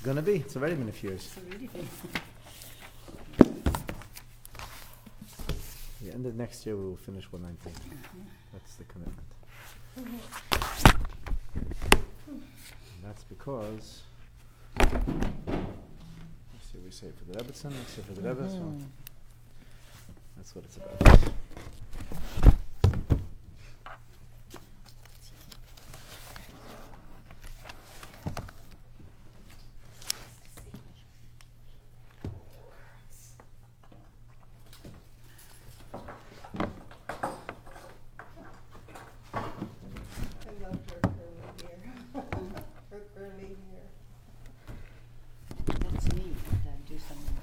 Gonna be. It's already been a few years. It's already been. The end of next year we will finish 119. That's the commitment. And that's because, let's see what we say for the Rebbetzin, let's say for the Rebbe. So that's what it's about. That's me. Do something.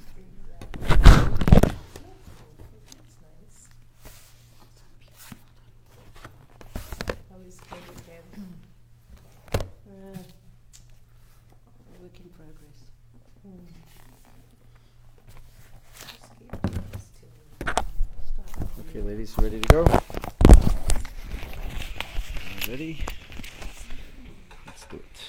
Work in progress. Okay, ladies, ready to go? Ready? Let's do it.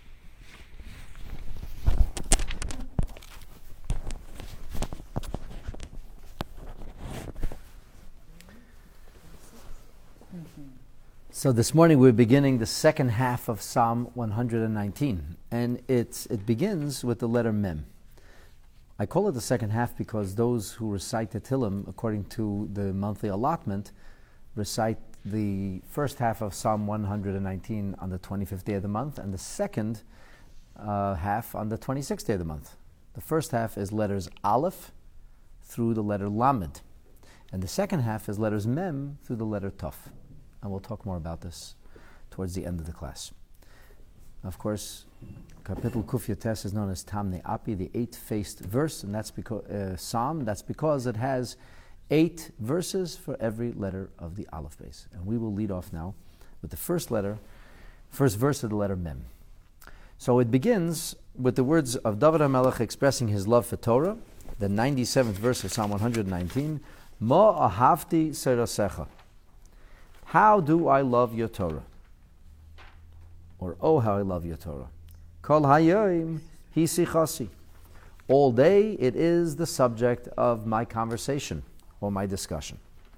So this morning we're beginning the second half of Psalm 119, and it begins with the letter Mem. I call it the second half because those who recite the Tehillim, according to the monthly allotment, recite the first half of Psalm 119 on the 25th day of the month, and the second half on the 26th day of the month. The first half is letters Aleph through the letter Lamed, and the second half is letters Mem through the letter Tov. And we'll talk more about this towards the end of the class. Of course, Kapitel Kuf Yotes is known as Tamne Api, the eight-faced verse, and that's because Psalm. That's because it has 8 verses for every letter of the Aleph base. And we will lead off now with the first verse of the letter Mem. So it begins with the words of David HaMelech expressing his love for Torah, the 97th verse of Psalm 119, Ma ahavti seirasecha. How do I love your Torah? Or, oh, how I love your Torah. Kol hayoim hi sichasi. All day it is the subject of my conversation or my discussion.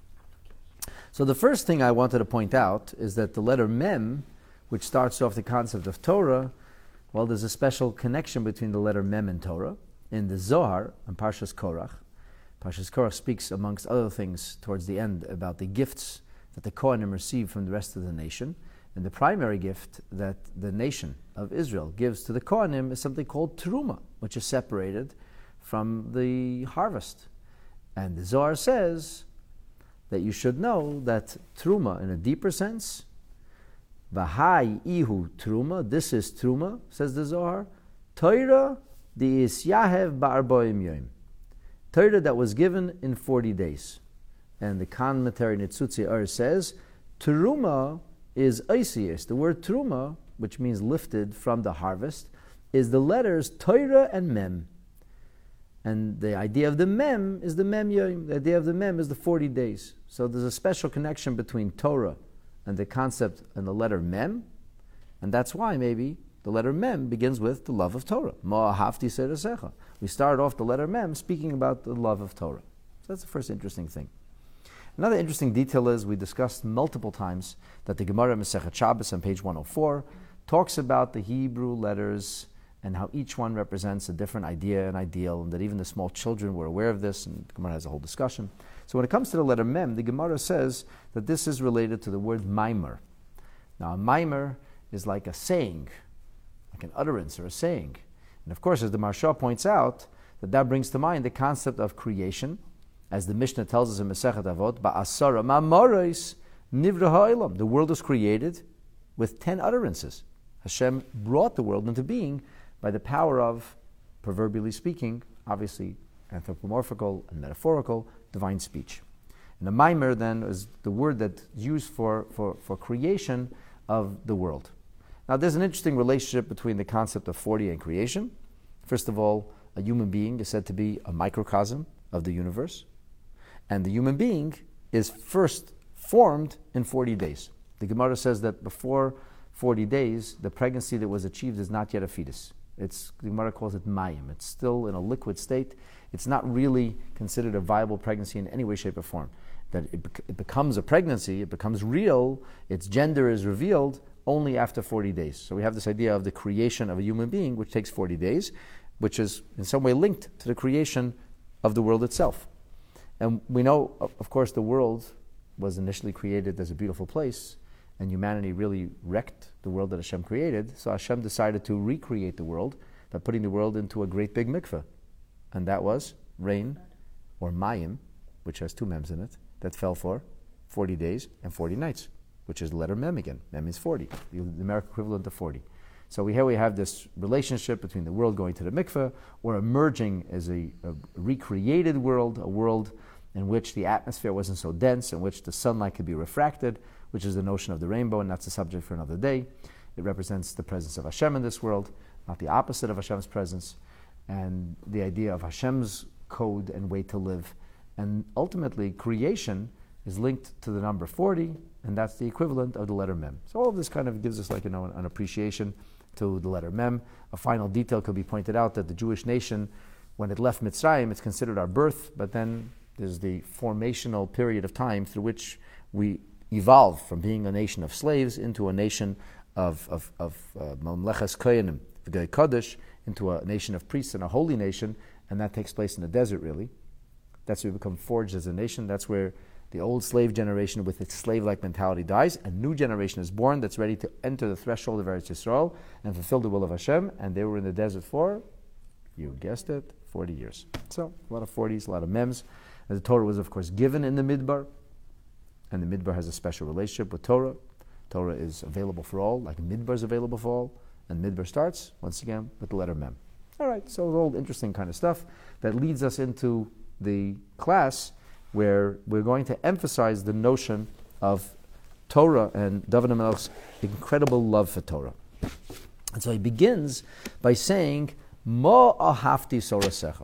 So the first thing I wanted to point out is that the letter Mem, which starts off the concept of Torah, well, there's a special connection between the letter Mem and Torah. In the Zohar, and Parshas Korach speaks, amongst other things, towards the end about the gifts that the Kohanim receive from the rest of the nation. And the primary gift that the nation of Israel gives to the Kohanim is something called Teruma, which is separated from the harvest. And the Zohar says that you should know that Teruma, in a deeper sense, V'hai ihu Teruma, this is Teruma, says the Zohar, Torah di isyahev ba'arboim yoim. Torah that was given in 40 days. And the commentary Nitzutzi Ur says, Teruma is Eisius. The word Teruma, which means lifted from the harvest, is the letters Torah and Mem. And the idea of the Mem is the Mem Yom. The idea of the Mem is the 40 days. So there's a special connection between Torah and the concept and the letter Mem. And that's why maybe the letter Mem begins with the love of Torah. Ma hafti seirasecha. We start off the letter Mem speaking about the love of Torah. So that's the first interesting thing. Another interesting detail is we discussed multiple times that the Gemara Masechet Shabbos on page 104 talks about the Hebrew letters and how each one represents a different idea and ideal, and that even the small children were aware of this, and the Gemara has a whole discussion. So when it comes to the letter Mem, the Gemara says that this is related to the word Maimer. Now a Maimer is like a saying, like an utterance or a saying. And of course, as the Maharsha points out, that brings to mind the concept of creation, as the Mishnah tells us in Masechet Avot, Ba'asara ma'amoros nivra ha'olam. The world was created with 10 utterances. Hashem brought the world into being by the power of, proverbially speaking, obviously anthropomorphical and metaphorical, divine speech. And the Maimer then is the word that's used for creation of the world. Now there's an interesting relationship between the concept of 40 and creation. First of all, a human being is said to be a microcosm of the universe. And the human being is first formed in 40 days. The Gemara says that before 40 days, the pregnancy that was achieved is not yet a fetus. The Gemara calls it mayim. It's still in a liquid state. It's not really considered a viable pregnancy in any way, shape, or form. That it becomes a pregnancy, it becomes real, its gender is revealed only after 40 days. So we have this idea of the creation of a human being, which takes 40 days, which is in some way linked to the creation of the world itself. And we know, of course, the world was initially created as a beautiful place, and humanity really wrecked the world that Hashem created. So Hashem decided to recreate the world by putting the world into a great big mikveh. And that was rain, or mayim, which has two mems in it, that fell for 40 days and 40 nights, which is the letter mem again. Mem is 40, the numeric equivalent of 40. So here we have this relationship between the world going to the mikveh, or emerging as a recreated world, a world in which the atmosphere wasn't so dense, in which the sunlight could be refracted, which is the notion of the rainbow, and that's a subject for another day. It represents the presence of Hashem in this world, not the opposite of Hashem's presence, and the idea of Hashem's code and way to live. And ultimately, creation is linked to the number 40, and that's the equivalent of the letter mem. So all of this kind of gives us an appreciation to the letter mem. A final detail could be pointed out that the Jewish nation, when it left Mitzrayim, it's considered our birth, but then there's the formational period of time through which we evolve from being a nation of slaves into a nation of Mamleches Koyanim, V'gei Kodesh, into a nation of priests and a holy nation, and that takes place in the desert, really. That's where we become forged as a nation. That's where the old slave generation with its slave-like mentality dies. A new generation is born that's ready to enter the threshold of Eretz Yisrael and fulfill the will of Hashem, and they were in the desert for, you guessed it, 40 years. So, a lot of 40s, a lot of mems. And the Torah was, of course, given in the Midbar, and the Midbar has a special relationship with Torah. Torah is available for all, like Midbar is available for all, and Midbar starts, once again, with the letter Mem. All right, so all interesting kind of stuff that leads us into the class where we're going to emphasize the notion of Torah and David HaMelech's incredible love for Torah. And so he begins by saying, Ma ahavti sorasecha.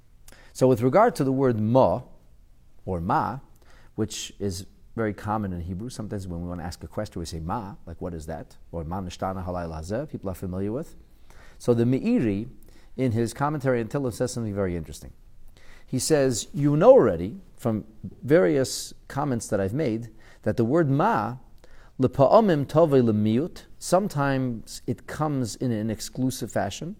So with regard to the word ma, or ma, which is very common in Hebrew, sometimes when we want to ask a question, we say ma, like what is that? Or ma nishtana halayla hazeh, people are familiar with. So the Meiri, in his commentary on Tehillim, says something very interesting. He says, you know already, from various comments that I've made, that the word ma, lepa'amim tovei lemiut, sometimes it comes in an exclusive fashion,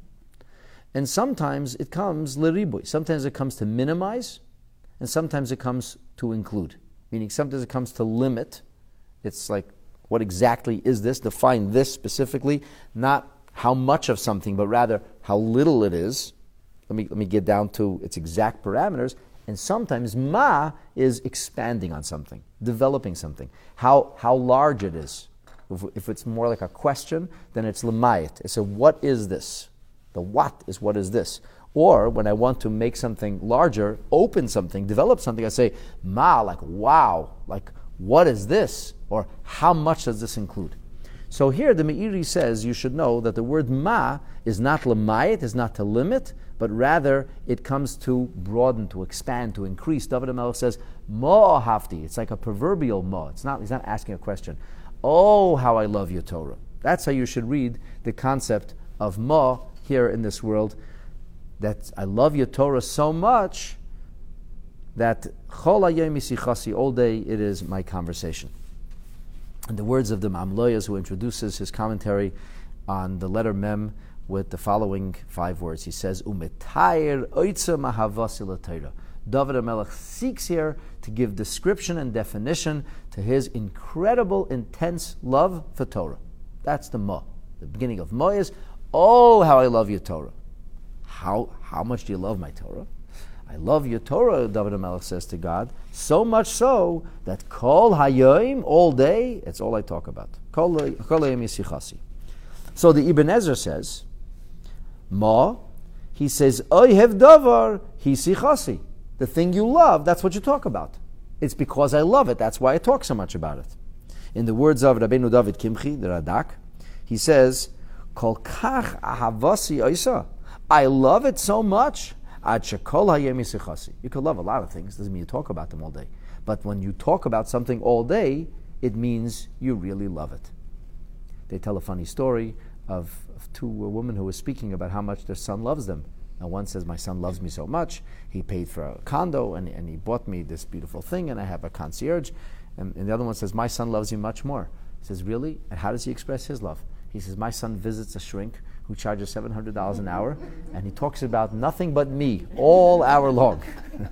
and sometimes it comes leribui. Sometimes it comes to minimize, and sometimes it comes to include. Meaning sometimes it comes to limit. It's like, what exactly is this? Define this specifically, not how much of something, but rather how little it is. Let me get down to its exact parameters. And sometimes ma is expanding on something, developing something. How large it is. If it's more like a question, then it's lemayit. It's a what is this? The what is what is this? Or when I want to make something larger, open something, develop something, I say ma, like wow, like what is this? Or how much does this include? So here the Meiri says you should know that the word ma is not lemayit, is not to limit, but rather it comes to broaden, to expand, to increase. David HaMelech says, ma hafti. It's like a proverbial ma. He's not asking a question. Oh, how I love your Torah. That's how you should read the concept of ma here in this world. That I love your Torah so much that chol hayom sichasi, all day it is my conversation. In the words of the Mamloyas, who introduces his commentary on the letter Mem with the following 5 words. He says, Umetayir oitza mahavasi l'Torah. David HaMelech seeks here to give description and definition to his incredible, intense love for Torah. That's the Ma. The beginning of Ma is, oh, how I love your Torah. How much do you love my Torah? I love your Torah, David HaMelech says to God, so much so that kol hayoim, all day, it's all I talk about. Kol hayom yisichasi. So the Ibn Ezra says, Ma, he says, Oyhev davar hisichasi. The thing you love, that's what you talk about. It's because I love it, that's why I talk so much about it. In the words of Rabbeinu David Kimchi, the Radak, he says, Kol kach ahavasi oisa. I love it so much. You could love a lot of things, doesn't mean you talk about them all day. But when you talk about something all day, it means you really love it. They tell a funny story of two women who were speaking about how much their son loves them. And one says, my son loves me so much, he paid for a condo and he bought me this beautiful thing and I have a concierge. And the other one says, my son loves you much more. He says, really? And how does he express his love? He says, my son visits a shrink who charges $700 an hour and he talks about nothing but me all hour long.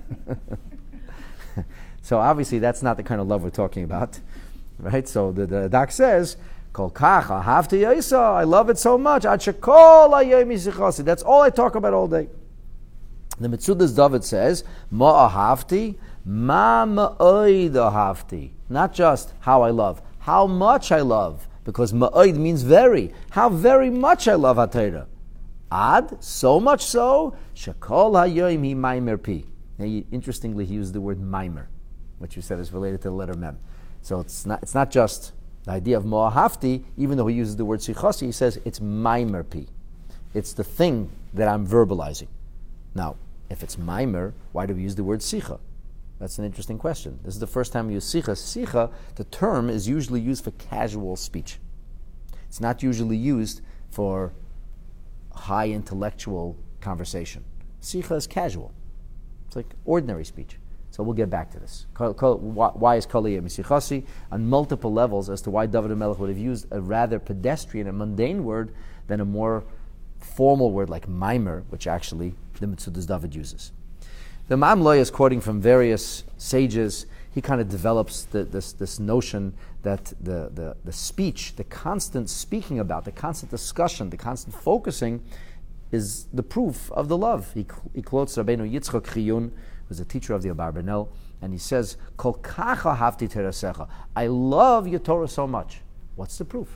So obviously that's not the kind of love we're talking about, right? So the doc says, Kol kach ahavti Yisa, I love it so much. Ad shekol hayom yisichasi. That's all I talk about all day. The Metzudas David says, Ma ahavti, ma ma'oid ahavti. Not just how I love, how much I love. Because ma'oid means very. How very much I love HaTorah. Ad, so much so, shekol hayom hi maimer pi. Interestingly, he used the word maimer, which you said is related to the letter mem. So it's not just the idea of mo'ahafti, even though he uses the word sichasi, he says it's maimer pi. It's the thing that I'm verbalizing. Now, if it's maimer, why do we use the word sicha? That's an interesting question. This is the first time we use sicha. Sicha, the term, is usually used for casual speech. It's not usually used for high intellectual conversation. Sicha is casual. It's like ordinary speech. So we'll get back to this. Why is Kol hayom yisichasi? On multiple levels as to why David HaMelech would have used a rather pedestrian and mundane word than a more formal word like maimer, which actually the Metzudas David uses. The Ma'am Loya is quoting from various sages. He kind of develops this notion that the speech, the constant speaking about, the constant discussion, the constant focusing is the proof of the love. He quotes Rabbeinu Yitzchak Chiyun, who's a teacher of the Abarbanel, and he says, Kol kach ahavti terasecha. I love your Torah so much. What's the proof?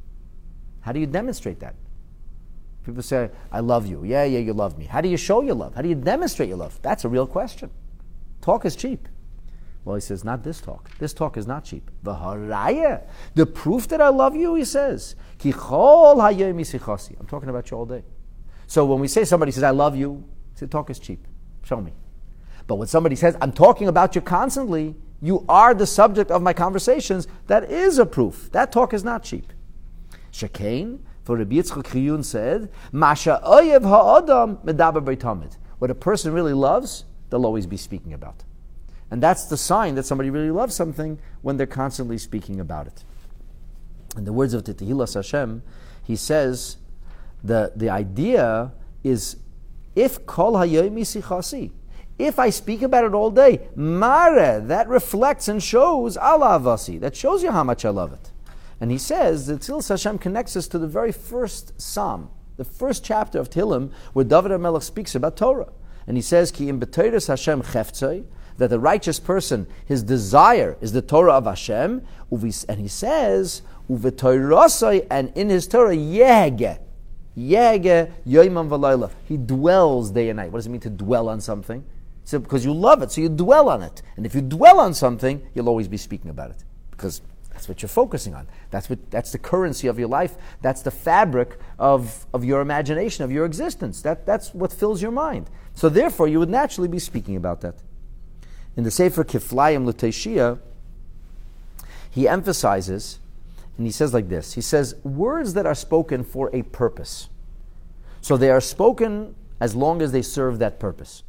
How do you demonstrate that? People say, I love you. Yeah, you love me. How do you show your love? How do you demonstrate your love? That's a real question. Talk is cheap. Well, he says, not this talk. This talk is not cheap. The proof that I love you, he says, Ki chol hayom yisichasi. I'm talking about you all day. So when we say somebody says, I love you, say, talk is cheap. Show me. But when somebody says, I'm talking about you constantly, you are the subject of my conversations, that is a proof. That talk is not cheap. Shekain, for Rabbi Yitzchak Chiyun said, Masha oyev ha'adam medaber b'tamid. What a person really loves, they'll always be speaking about. And that's the sign that somebody really loves something when they're constantly speaking about it. In the words of Tehillas Hashem, he says, the idea is, if kol hayom yisichasi, if I speak about it all day, mare, that reflects and shows ala avasi, that shows you how much I love it. And he says that Tehillas Hashem connects us to the very first psalm, the first chapter of Tehillim, where David HaMelech speaks about Torah. And he says, Ki im b'Torah Hashem cheftzei, that the righteous person, his desire is the Torah of Hashem, and he says, uvetorasai, and in his Torah, yehge yoimam v'layla. He dwells day and night. What does it mean to dwell on something? So because you love it, so you dwell on it. And if you dwell on something, you'll always be speaking about it. Because that's what you're focusing on. That's the currency of your life. That's the fabric of your imagination, of your existence. That's what fills your mind. So therefore, you would naturally be speaking about that. In the Sefer Kiflayim L'Teishia, he emphasizes, and he says like this, he says, words that are spoken for a purpose. So they are spoken as long as they serve that purpose.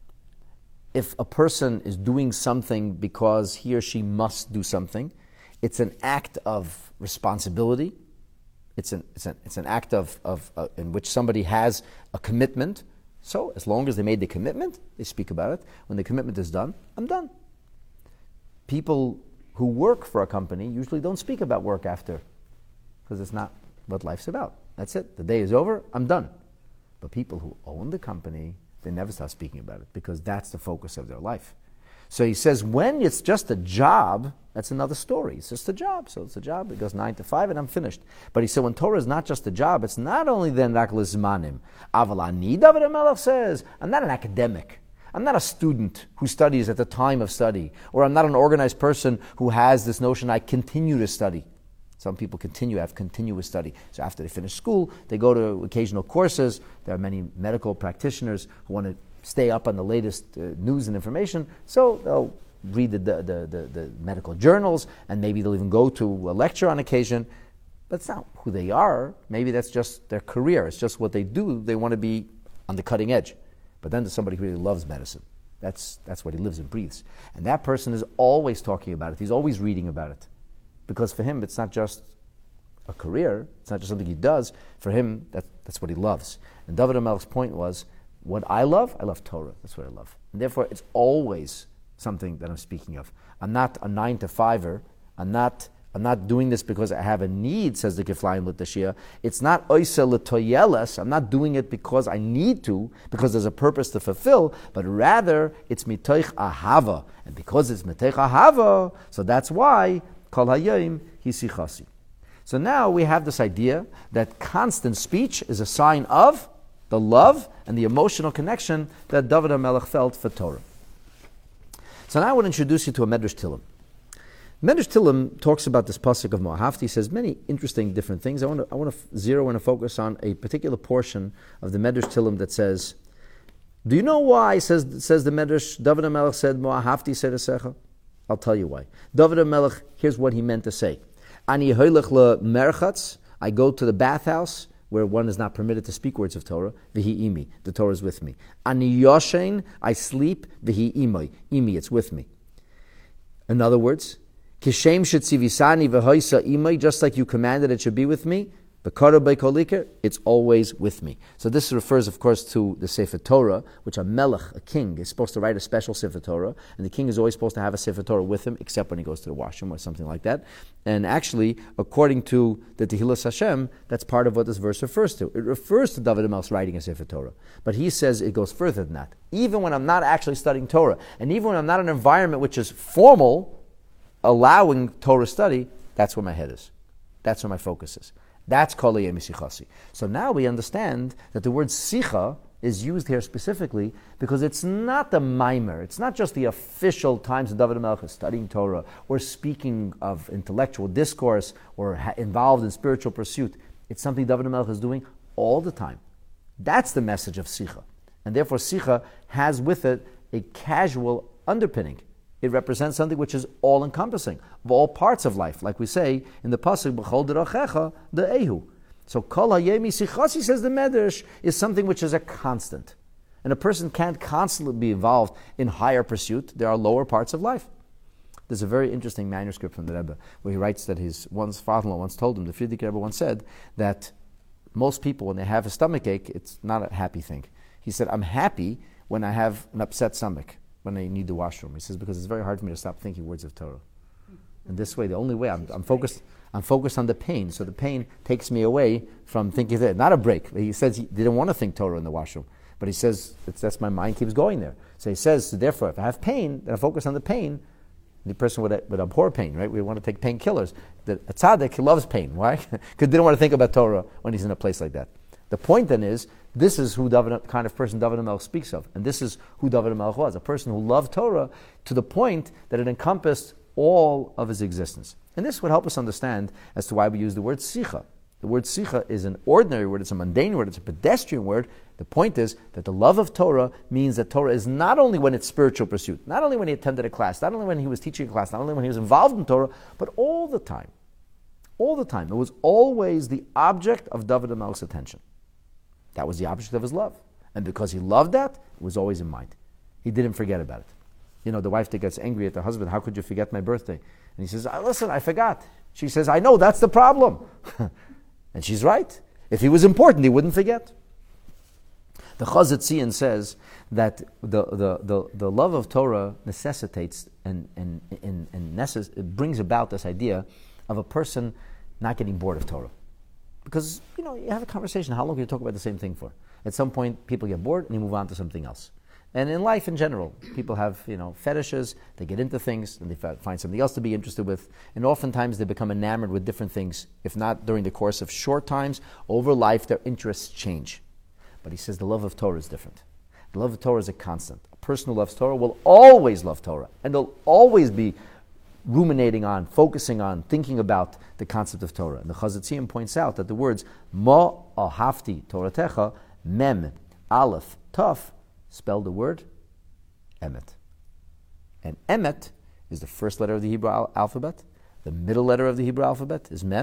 If a person is doing something because he or she must do something, it's an act of responsibility. It's an act of in which somebody has a commitment. So as long as they made the commitment, they speak about it. When the commitment is done, I'm done. People who work for a company usually don't speak about work after, because it's not what life's about. That's it. The day is over, I'm done. But people who own the company, they never stop speaking about it, because that's the focus of their life. So he says, when it's just a job, that's another story. It's just a job. So it's a job. It goes 9 to 5 and I'm finished. But he said, when Torah is not just a job, it's not only then rak lizmanim. Aval ani, David HaMelech says, I'm not an academic. I'm not a student who studies at the time of study. Or I'm not an organized person who has this notion, I continue to study. Some people have continuous study. So after they finish school, they go to occasional courses. There are many medical practitioners who want to stay up on the latest news and information. So they'll read the medical journals, and maybe they'll even go to a lecture on occasion. That's not who they are. Maybe that's just their career. It's just what they do. They want to be on the cutting edge. But then there's somebody who really loves medicine. That's what he lives and breathes. And that person is always talking about it. He's always reading about it. Because for him, it's not just a career. It's not just something he does. For him, that's what he loves. And David HaMelech's point was, what I love Torah. That's what I love. And therefore, it's always something that I'm speaking of. I'm not a 9-to-5er. I'm not doing this because I have a need, says the Kiflayim L'Tashiyah. It's not oisa l'toyeles. I'm not doing it because I need to, because there's a purpose to fulfill, but rather it's mitoich ahava. And because it's mitoich ahava, so that's why kol hayom hisichasi. So now we have this idea that constant speech is a sign of the love and the emotional connection that David HaMelech felt for Torah. So now I want to introduce you to a Medrash Tillim. Medrash Tillim talks about this pasuk of Mo'ahavti. He says many interesting different things. I want to zero in and focus on a particular portion of the Medrash Tillim that says, do you know why, says the Medrash, David HaMelech said, Mo'ahavti seresecha? I'll tell you why. David HaMelech, here's what he meant to say. Ani hoylech lemerchatz, I go to the bathhouse where one is not permitted to speak words of Torah. V'hi imi, the Torah is with me. Ani yoshein, I sleep. V'hi imoi, imi, it's with me. In other words, kishem shetzivisani v'hoisa imoi, just like you commanded it should be with me. B'kara b'koliker, it's always with me. So this refers, of course, to the Sefer Torah, which a melech, a king, is supposed to write a special Sefer Torah, and the king is always supposed to have a Sefer Torah with him, except when he goes to the washroom or something like that. And actually, according to the Tehillas Hashem, that's part of what this verse refers to. It refers to David HaMelech writing a Sefer Torah. But he says it goes further than that. Even when I'm not actually studying Torah, and even when I'm not in an environment which is formal, allowing Torah study, that's where my head is. That's where my focus is. That's kol hayom sichasi. So now we understand that the word sicha is used here specifically because it's not the mimer. It's not just the official times that David HaMelech is studying Torah or speaking of intellectual discourse or involved in spiritual pursuit. It's something David HaMelech is doing all the time. That's the message of sicha. And therefore sicha has with it a casual underpinning. It represents something which is all-encompassing, of all parts of life. Like we say in the pasuk, B'chol derachecha de'ehu. So kol hayom sichasi, says the Medrash, is something which is a constant. And a person can't constantly be involved in higher pursuit. There are lower parts of life. There's a very interesting manuscript from the Rebbe where he writes that his father-in-law once told him, the Frierdiker Rebbe once said, that most people, when they have a stomach ache, it's not a happy thing. He said, I'm happy when I have an upset stomach, when I need the washroom. He says, because it's very hard for me to stop thinking words of Torah. And this way, the only way, I'm focused on the pain, so the pain takes me away from thinking that. Not a break. He says he didn't want to think Torah in the washroom, but he says, that's my mind keeps going there. So he says, so therefore, if I have pain, then I focus on the pain. The person would abhor pain, right? We want to take painkillers. A tzaddik, he loves pain. Why? Because he didn't want to think about Torah when he's in a place like that. The point then is, this is who kind of person David HaMelech speaks of. And this is who David HaMelech was, a person who loved Torah to the point that it encompassed all of his existence. And this would help us understand as to why we use the word sicha. The word sicha is an ordinary word, it's a mundane word, it's a pedestrian word. The point is that the love of Torah means that Torah is not only when it's spiritual pursuit, not only when he attended a class, not only when he was teaching a class, not only when he was involved in Torah, but all the time. All the time. It was always the object of David HaMelech's attention. That was the object of his love. And because he loved that, it was always in mind. He didn't forget about it. You know, the wife that gets angry at the husband, how could you forget my birthday? And he says, listen, I forgot. She says, I know, that's the problem. And she's right. If he was important, he wouldn't forget. The Chazat Tzion says that the love of Torah necessitates it brings about this idea of a person not getting bored of Torah. Because, you have a conversation. How long can you talk about the same thing for? At some point, people get bored and you move on to something else. And in life in general, people have, fetishes. They get into things and they find something else to be interested with. And oftentimes they become enamored with different things. If not during the course of short times, over life, their interests change. But he says the love of Torah is different. The love of Torah is a constant. A person who loves Torah will always love Torah. And they'll always be ruminating on, focusing on, thinking about the concept of Torah. And the Chazat Tzion points out that the words Ma ahavti Toratecha, Mem, Aleph, Taf, spell the word Emet. And Emet is the first letter of the Hebrew alphabet. The middle letter of the Hebrew alphabet is Mem.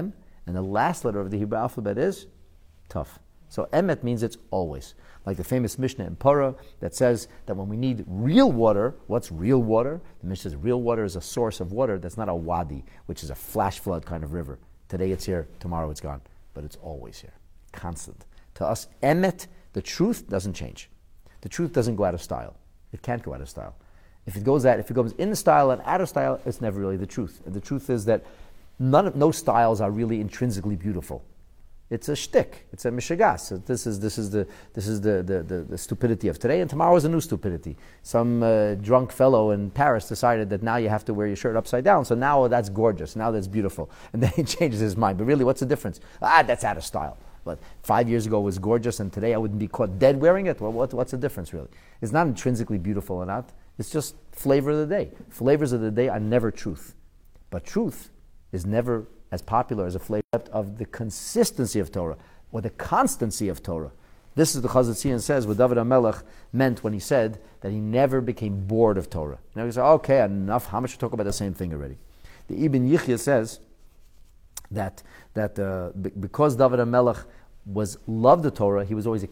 And the last letter of the Hebrew alphabet is Tav. So emet means it's always. Like the famous Mishnah in Parah that says that when we need real water, what's real water? The Mishnah says real water is a source of water that's not a wadi, which is a flash flood kind of river. Today it's here, tomorrow it's gone. But it's always here, constant. To us, emet, the truth, doesn't change. The truth doesn't go out of style. It can't go out of style. If it goes in style and out of style, it's never really the truth. And the truth is that no styles are really intrinsically beautiful. It's a shtick. It's a mishagas. So this is the stupidity of today, and tomorrow is a new stupidity. Some drunk fellow in Paris decided that now you have to wear your shirt upside down, so now that's gorgeous, now that's beautiful. And then he changes his mind. But really, what's the difference? That's out of style. But 5 years ago it was gorgeous, and today I wouldn't be caught dead wearing it. Well, what's the difference, really? It's not intrinsically beautiful or not. It's just flavor of the day. Flavors of the day are never truth. But truth is never as popular as a flavor of the consistency of Torah or the constancy of Torah. This is the Chazal Tzion says what David HaMelech meant when he said that he never became bored of Torah. Now he said, okay, enough. How much you talk about the same thing already? The Ibn Yichya says that because David HaMelech loved the Torah, he was always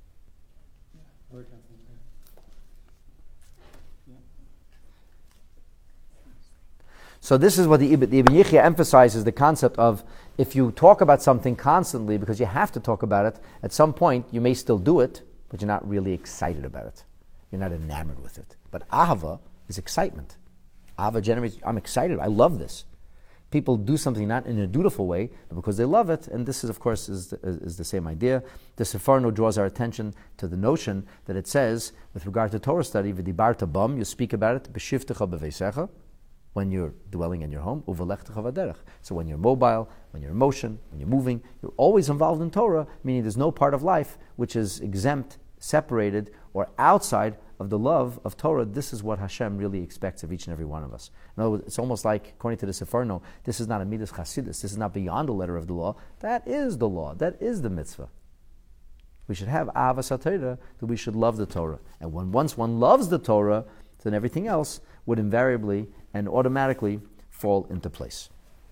So this is what the Ibn Yichya emphasizes, the concept of if you talk about something constantly, because you have to talk about it, at some point you may still do it, but you're not really excited about it. You're not enamored with it. But ahava is excitement. Ahava generates, I'm excited, I love this. People do something not in a dutiful way, but because they love it, and this is, of course, is the same idea. The Sefarno draws our attention to the notion that it says, with regard to Torah study, v'dibarta bam, you speak about it, b'shivtecha b'veisecha, when you're dwelling in your home, uvelechtecha v'derech. So when you're mobile, when you're in motion, when you're moving, you're always involved in Torah, meaning there's no part of life which is exempt, separated, or outside of the love of Torah. This is what Hashem really expects of each and every one of us. In other words, it's almost like, according to the Sefarno, this is not a midas chasidus, this is not beyond the letter of the law. That is the law, that is the mitzvah. We should have avas HaTorah, that we should love the Torah. And once one loves the Torah, then everything else would invariably and automatically fall into place.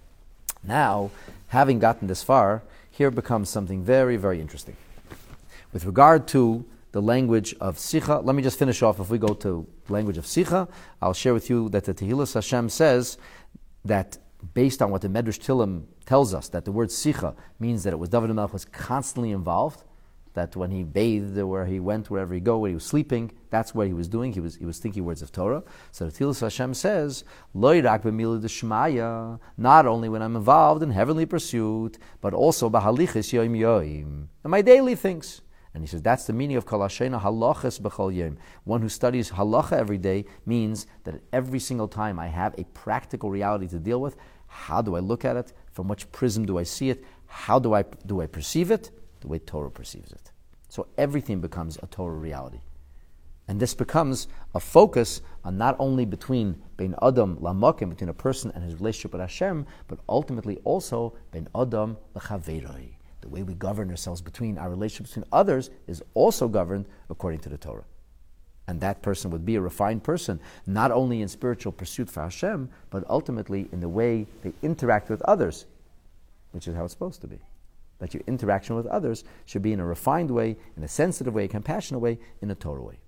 Now, having gotten this far, here becomes something very, very interesting. With regard to the language of Sikha, let me just finish off. If we go to language of Sikha, I'll share with you that the Tehillas Hashem says that based on what the Medrash Tillim tells us, that the word Sikha means that it was David HaMelech was constantly involved, that when he bathed, where he went, wherever he go, when he was sleeping, that's what he was doing. He was thinking words of Torah. So the Tehillas Hashem says, Lo yirak b'milah d'shmaya, not only when I'm involved in heavenly pursuit, but also b'halichis yoim yoim, in my daily things. And he says that's the meaning of kol hashena halachas b'chol yom. One who studies halacha every day means that every single time I have a practical reality to deal with. How do I look at it? From which prism do I see it? How do I perceive it? The way Torah perceives it. So everything becomes a Torah reality. And this becomes a focus on not only between Bein Adam Lamakim, between a person and his relationship with Hashem, but ultimately also Bein Adam L'Chaveroi. The way we govern ourselves between our relationships between others is also governed according to the Torah. And that person would be a refined person, not only in spiritual pursuit for Hashem, but ultimately in the way they interact with others, which is how it's supposed to be. That your interaction with others should be in a refined way, in a sensitive way, a compassionate way, in a Torah way.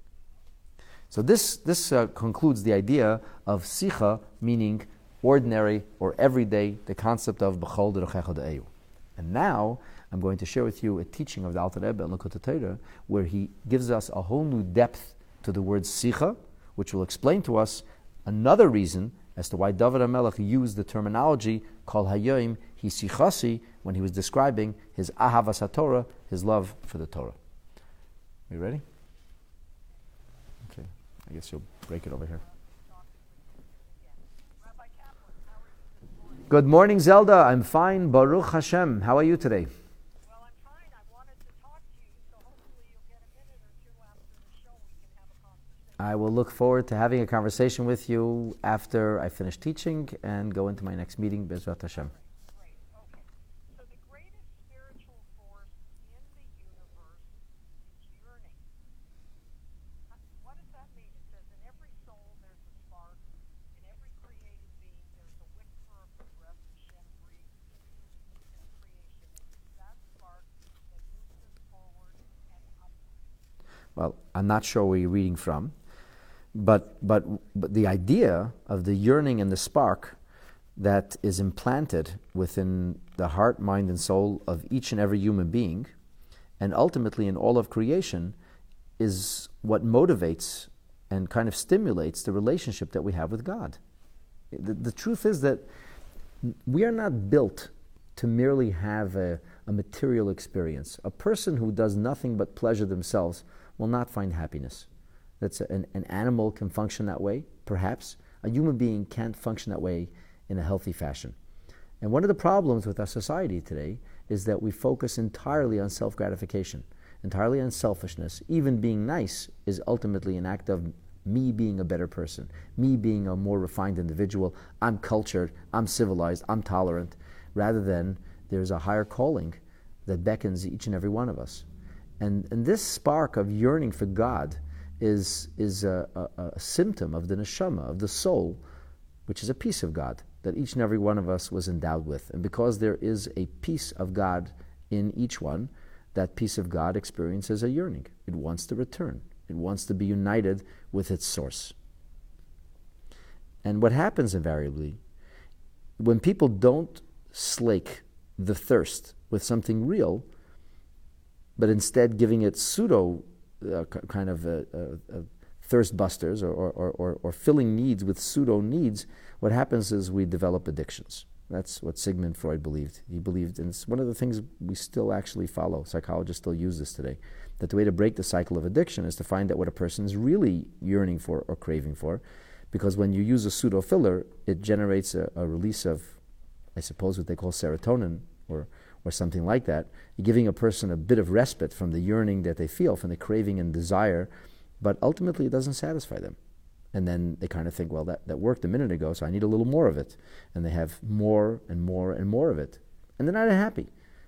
So this concludes the idea of Sikha, meaning ordinary or everyday, the concept of B'chol Derechecha De'eu. And now I'm going to share with you a teaching of the Alter Rebbe in Likutei Torah, where he gives us a whole new depth to the word Sikha, which will explain to us another reason as to why David HaMelech used the terminology Kol Hayoim Hi Sichasi when he was describing his Ahavas HaTorah, his love for the Torah. Are you ready? Okay, I guess you'll break it over here. Good morning, Zelda. I'm fine. Baruch Hashem. How are you today? Well, I'm fine. I wanted to talk to you, so hopefully you'll get a minute or two after the show. We can have a conversation. I will look forward to having a conversation with you after I finish teaching and go into my next meeting, Bezrat Hashem. Great. Okay. So the greatest spiritual force in the universe is yearning. What does that mean? It says in every soul there's a spark. In every created being there's a wick for a breath Hashem breathes and creates Well, I'm not sure where you're reading from, but the idea of the yearning and the spark that is implanted within the heart, mind, and soul of each and every human being, and ultimately in all of creation, is what motivates and kind of stimulates the relationship that we have with God. The truth is that we are not built to merely have a material experience. A person who does nothing but pleasure themselves will not find happiness. That's an animal can function that way, perhaps. A human being can't function that way in a healthy fashion. And one of the problems with our society today is that we focus entirely on self-gratification, entirely on selfishness. Even being nice is ultimately an act of me being a better person, me being a more refined individual. I'm cultured, I'm civilized, I'm tolerant, rather than there's a higher calling that beckons each and every one of us. And this spark of yearning for God is a symptom of the neshama, of the soul, which is a piece of God that each and every one of us was endowed with. And because there is a piece of God in each one, that piece of God experiences a yearning. It wants to return. It wants to be united with its source. And what happens invariably, when people don't slake the thirst with something real, but instead giving it pseudo kind of thirst busters or filling needs with pseudo needs, what happens is we develop addictions. That's what Sigmund Freud believed. He believed, and it's one of the things we still actually follow. Psychologists still use this today, that the way to break the cycle of addiction is to find out what a person is really yearning for or craving for, because when you use a pseudo filler, it generates a release of, I suppose, what they call serotonin or something like that. You're giving a person a bit of respite from the yearning that they feel, from the craving and desire, but ultimately it doesn't satisfy them. And then they kind of think, well, that worked a minute ago, so I need a little more of it. And they have more and more and more of it. And they're not happy.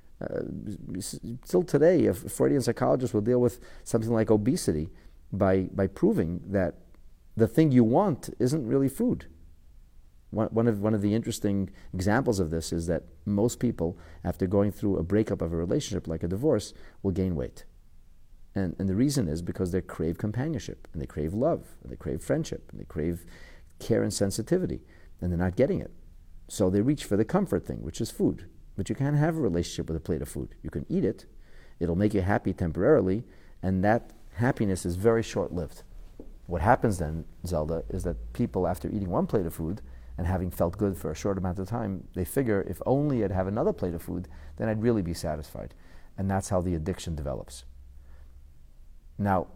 Still today, a Freudian psychologist will deal with something like obesity by proving that the thing you want isn't really food. One of the interesting examples of this is that most people, after going through a breakup of a relationship like a divorce, will gain weight. And the reason is because they crave companionship, and they crave love, and they crave friendship, and they crave care and sensitivity, and they're not getting it. So they reach for the comfort thing, which is food. But you can't have a relationship with a plate of food. You can eat it, it'll make you happy temporarily, and that happiness is very short-lived. What happens then, Zelda, is that people, after eating one plate of food and having felt good for a short amount of time, they figure, if only I'd have another plate of food, then I'd really be satisfied. And that's how the addiction develops. Now,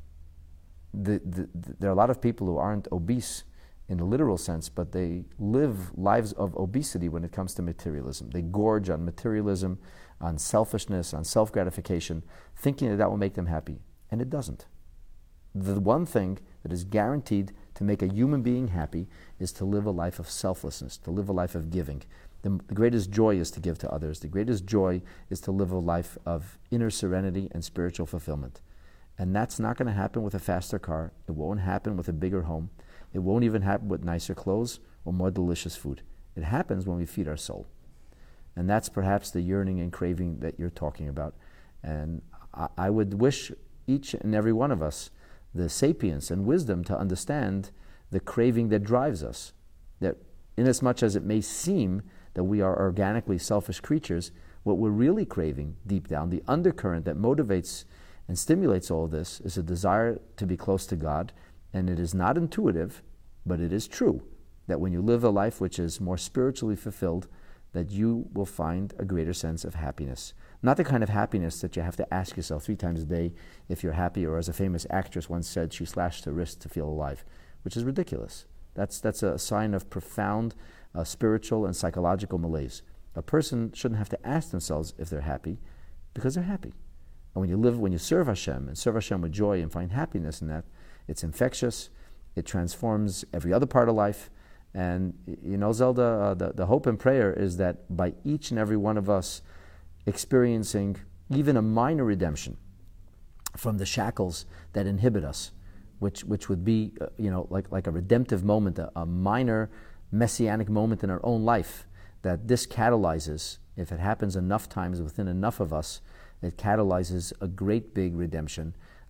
there are a lot of people who aren't obese in the literal sense, but they live lives of obesity when it comes to materialism. They gorge on materialism, on selfishness, on self-gratification, thinking that will make them happy. And it doesn't. The one thing that is guaranteed to make a human being happy is to live a life of selflessness, to live a life of giving. The greatest joy is to give to others. The greatest joy is to live a life of inner serenity and spiritual fulfillment. And that's not going to happen with a faster car. It won't happen with a bigger home. It won't even happen with nicer clothes or more delicious food. It happens when we feed our soul. And that's perhaps the yearning and craving that you're talking about. And I would wish each and every one of us the sapience and wisdom to understand the craving that drives us. That inasmuch as it may seem that we are organically selfish creatures, what we're really craving deep down, the undercurrent that motivates and stimulates all of this, is a desire to be close to God. And it is not intuitive, but it is true that when you live a life which is more spiritually fulfilled, that you will find a greater sense of happiness. Not the kind of happiness that you have to ask yourself 3 times a day if you're happy, or as a famous actress once said, she slashed her wrist to feel alive, which is ridiculous. That's a sign of profound spiritual and psychological malaise. A person shouldn't have to ask themselves if they're happy, because they're happy. And when you serve Hashem, and serve Hashem with joy and find happiness in that, it's infectious, it transforms every other part of life. And you know, Zelda, the hope and prayer is that by each and every one of us experiencing even a minor redemption from the shackles that inhibit us, which would be like a redemptive moment, a minor messianic moment in our own life, that this catalyzes, if it happens enough times within enough of us, it catalyzes a great big redemption,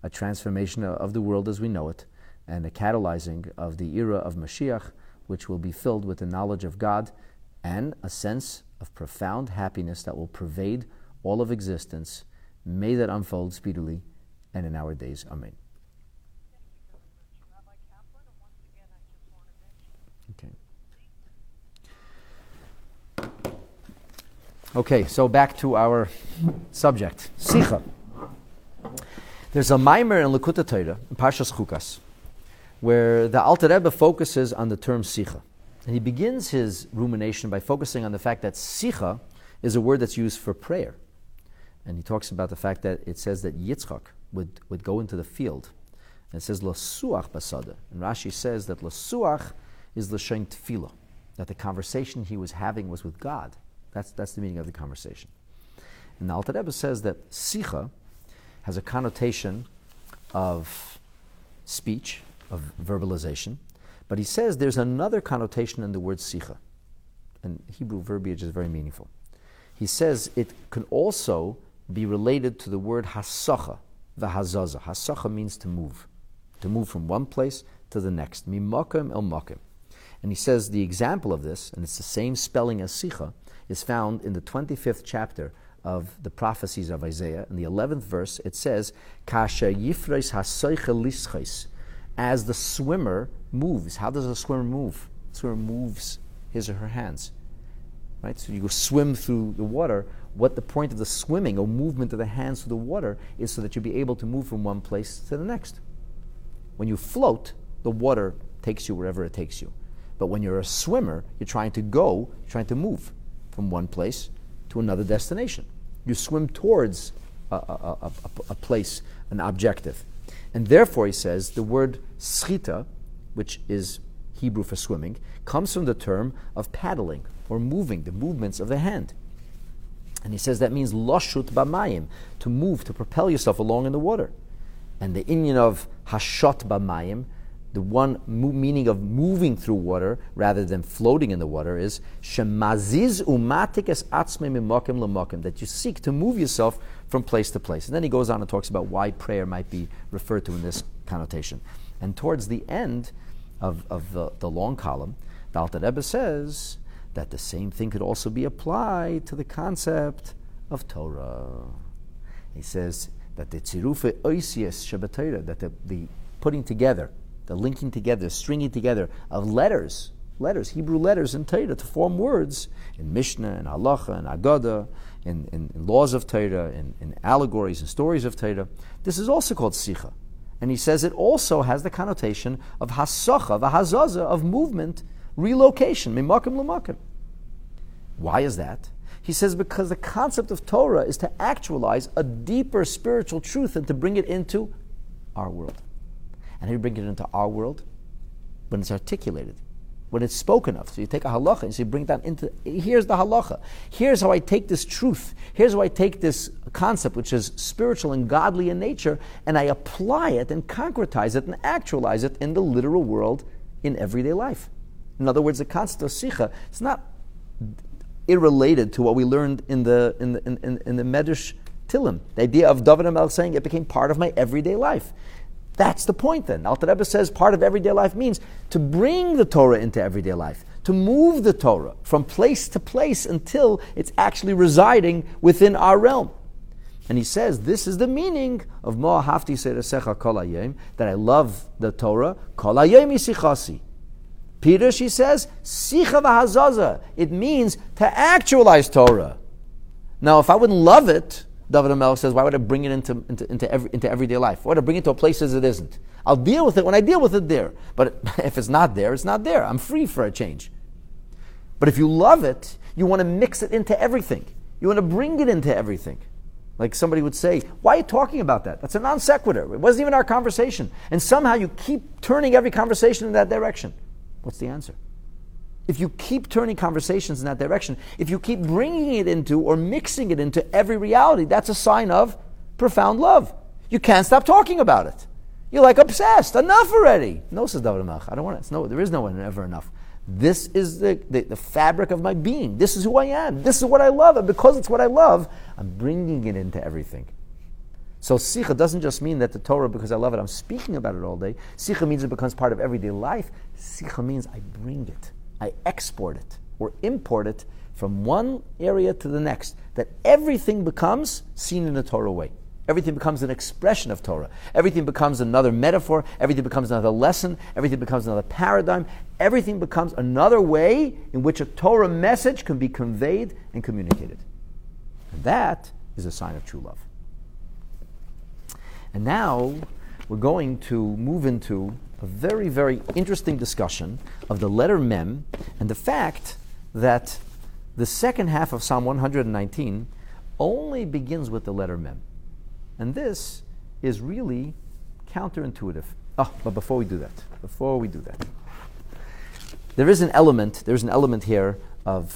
a transformation of the world as we know it, and a catalyzing of the era of Mashiach, which will be filled with the knowledge of God and a sense of profound happiness that will pervade all of existence. May that unfold speedily and in our days. Amen. Thank you very much, Rabbi Kaplan. And once again, I just want to mention. Okay, so back to our subject, Sicha. There's a Maimer in Likutei Torah, in Parshas Chukas, where the Alter Rebbe focuses on the term Sicha. And he begins his rumination by focusing on the fact that Sicha is a word that's used for prayer. And he talks about the fact that it says that Yitzchak would go into the field. And it says, L'suach basada. And Rashi says that L'suach is L'shem tefillah, that the conversation he was having was with God. That's the meaning of the conversation. And the Alter Rebbe says that Sicha has a connotation of speech, of verbalization, but he says there's another connotation in the word Sicha. And Hebrew verbiage is very meaningful. He says it can also be related to the word hasacha, v'hazaza. Hasacha means to move from one place to the next, mimakim el makim. And he says the example of this, and it's the same spelling as Sicha, is found in the 25th chapter of the prophecies of Isaiah. In the 11th verse, it says, Kasha yifreis hasoicha lischais. As the swimmer moves. How does a swimmer move? The swimmer moves his or her hands. Right? So you go swim through the water. What the point of the swimming or movement of the hands through the water is so that you'll be able to move from one place to the next. When you float, the water takes you wherever it takes you. But when you're a swimmer, you're trying to move from one place to another destination. You swim towards a place, an objective. And therefore, he says, the word schita, which is Hebrew for swimming, comes from the term of paddling or moving, the movements of the hand. And he says that means loshut b'mayim, to move, to propel yourself along in the water. And the inyan of hashot b'mayim, the one meaning of moving through water rather than floating in the water, is shemaziz umatik es atzmei mimokim lemokim, that you seek to move yourself from place to place. And then he goes on and talks about why prayer might be referred to in this connotation. And towards the end of the long column, the Alter Rebbe says that the same thing could also be applied to the concept of Torah. He says that the tzirufe oisies shebetorah, that the putting together, the linking together, stringing together of letters, Hebrew letters in Torah to form words in Mishnah, and Halacha, and Agadah, in laws of Torah, in allegories and stories of Torah. This is also called Sicha. And he says it also has the connotation of Hasacha, Vahazaza, of movement, relocation, Mimakim Lamakim. Why is that? He says because the concept of Torah is to actualize a deeper spiritual truth and to bring it into our world. And how do you bring it into our world? When it's articulated, when it's spoken of. So you take a halacha and so you bring that into, here's the halacha. Here's how I take this truth. Here's how I take this concept, which is spiritual and godly in nature, and I apply it and concretize it and actualize it in the literal world in everyday life. In other words, the concept of Sicha is not irrelated to what we learned in the Medrash Tilim. The idea of David HaMelech saying it became part of my everyday life. That's the point then. Alter Rebbe says part of everyday life means to bring the Torah into everyday life, to move the Torah from place to place until it's actually residing within our realm. And he says this is the meaning of Mo Ahavti Seiresecha Kol Hayom, that I love the Torah, Kol Hayom Yisichasi. Peter, she says, Sicha v'hazaza. It means to actualize Torah. Now, if I wouldn't love it, David HaMelech says, why would I bring it into everyday life? Why would I bring it to a place as it isn't? I'll deal with it when I deal with it there. But if it's not there, it's not there. I'm free for a change. But if you love it, you want to mix it into everything. You want to bring it into everything. Like somebody would say, why are you talking about that? That's a non sequitur. It wasn't even our conversation. And somehow you keep turning every conversation in that direction. What's the answer? If you keep turning conversations in that direction, if you keep bringing it into or mixing it into every reality, that's a sign of profound love. You can't stop talking about it. You're like obsessed. Enough already. No, says David HaMelech. I don't want it. No, there is no one ever enough. This is the fabric of my being. This is who I am. This is what I love. And because it's what I love, I'm bringing it into everything. So Sicha doesn't just mean that the Torah, because I love it, I'm speaking about it all day. Sicha means it becomes part of everyday life. Sicha means I bring it, I export it, or import it from one area to the next, that everything becomes seen in a Torah way. Everything becomes an expression of Torah. Everything becomes another metaphor. Everything becomes another lesson. Everything becomes another paradigm. Everything becomes another way in which a Torah message can be conveyed and communicated. And that is a sign of true love. And now we're going to move into a very, very interesting discussion of the letter Mem and the fact that the second half of Psalm 119 only begins with the letter Mem. And this is really counterintuitive. But before we do that, there's an element here of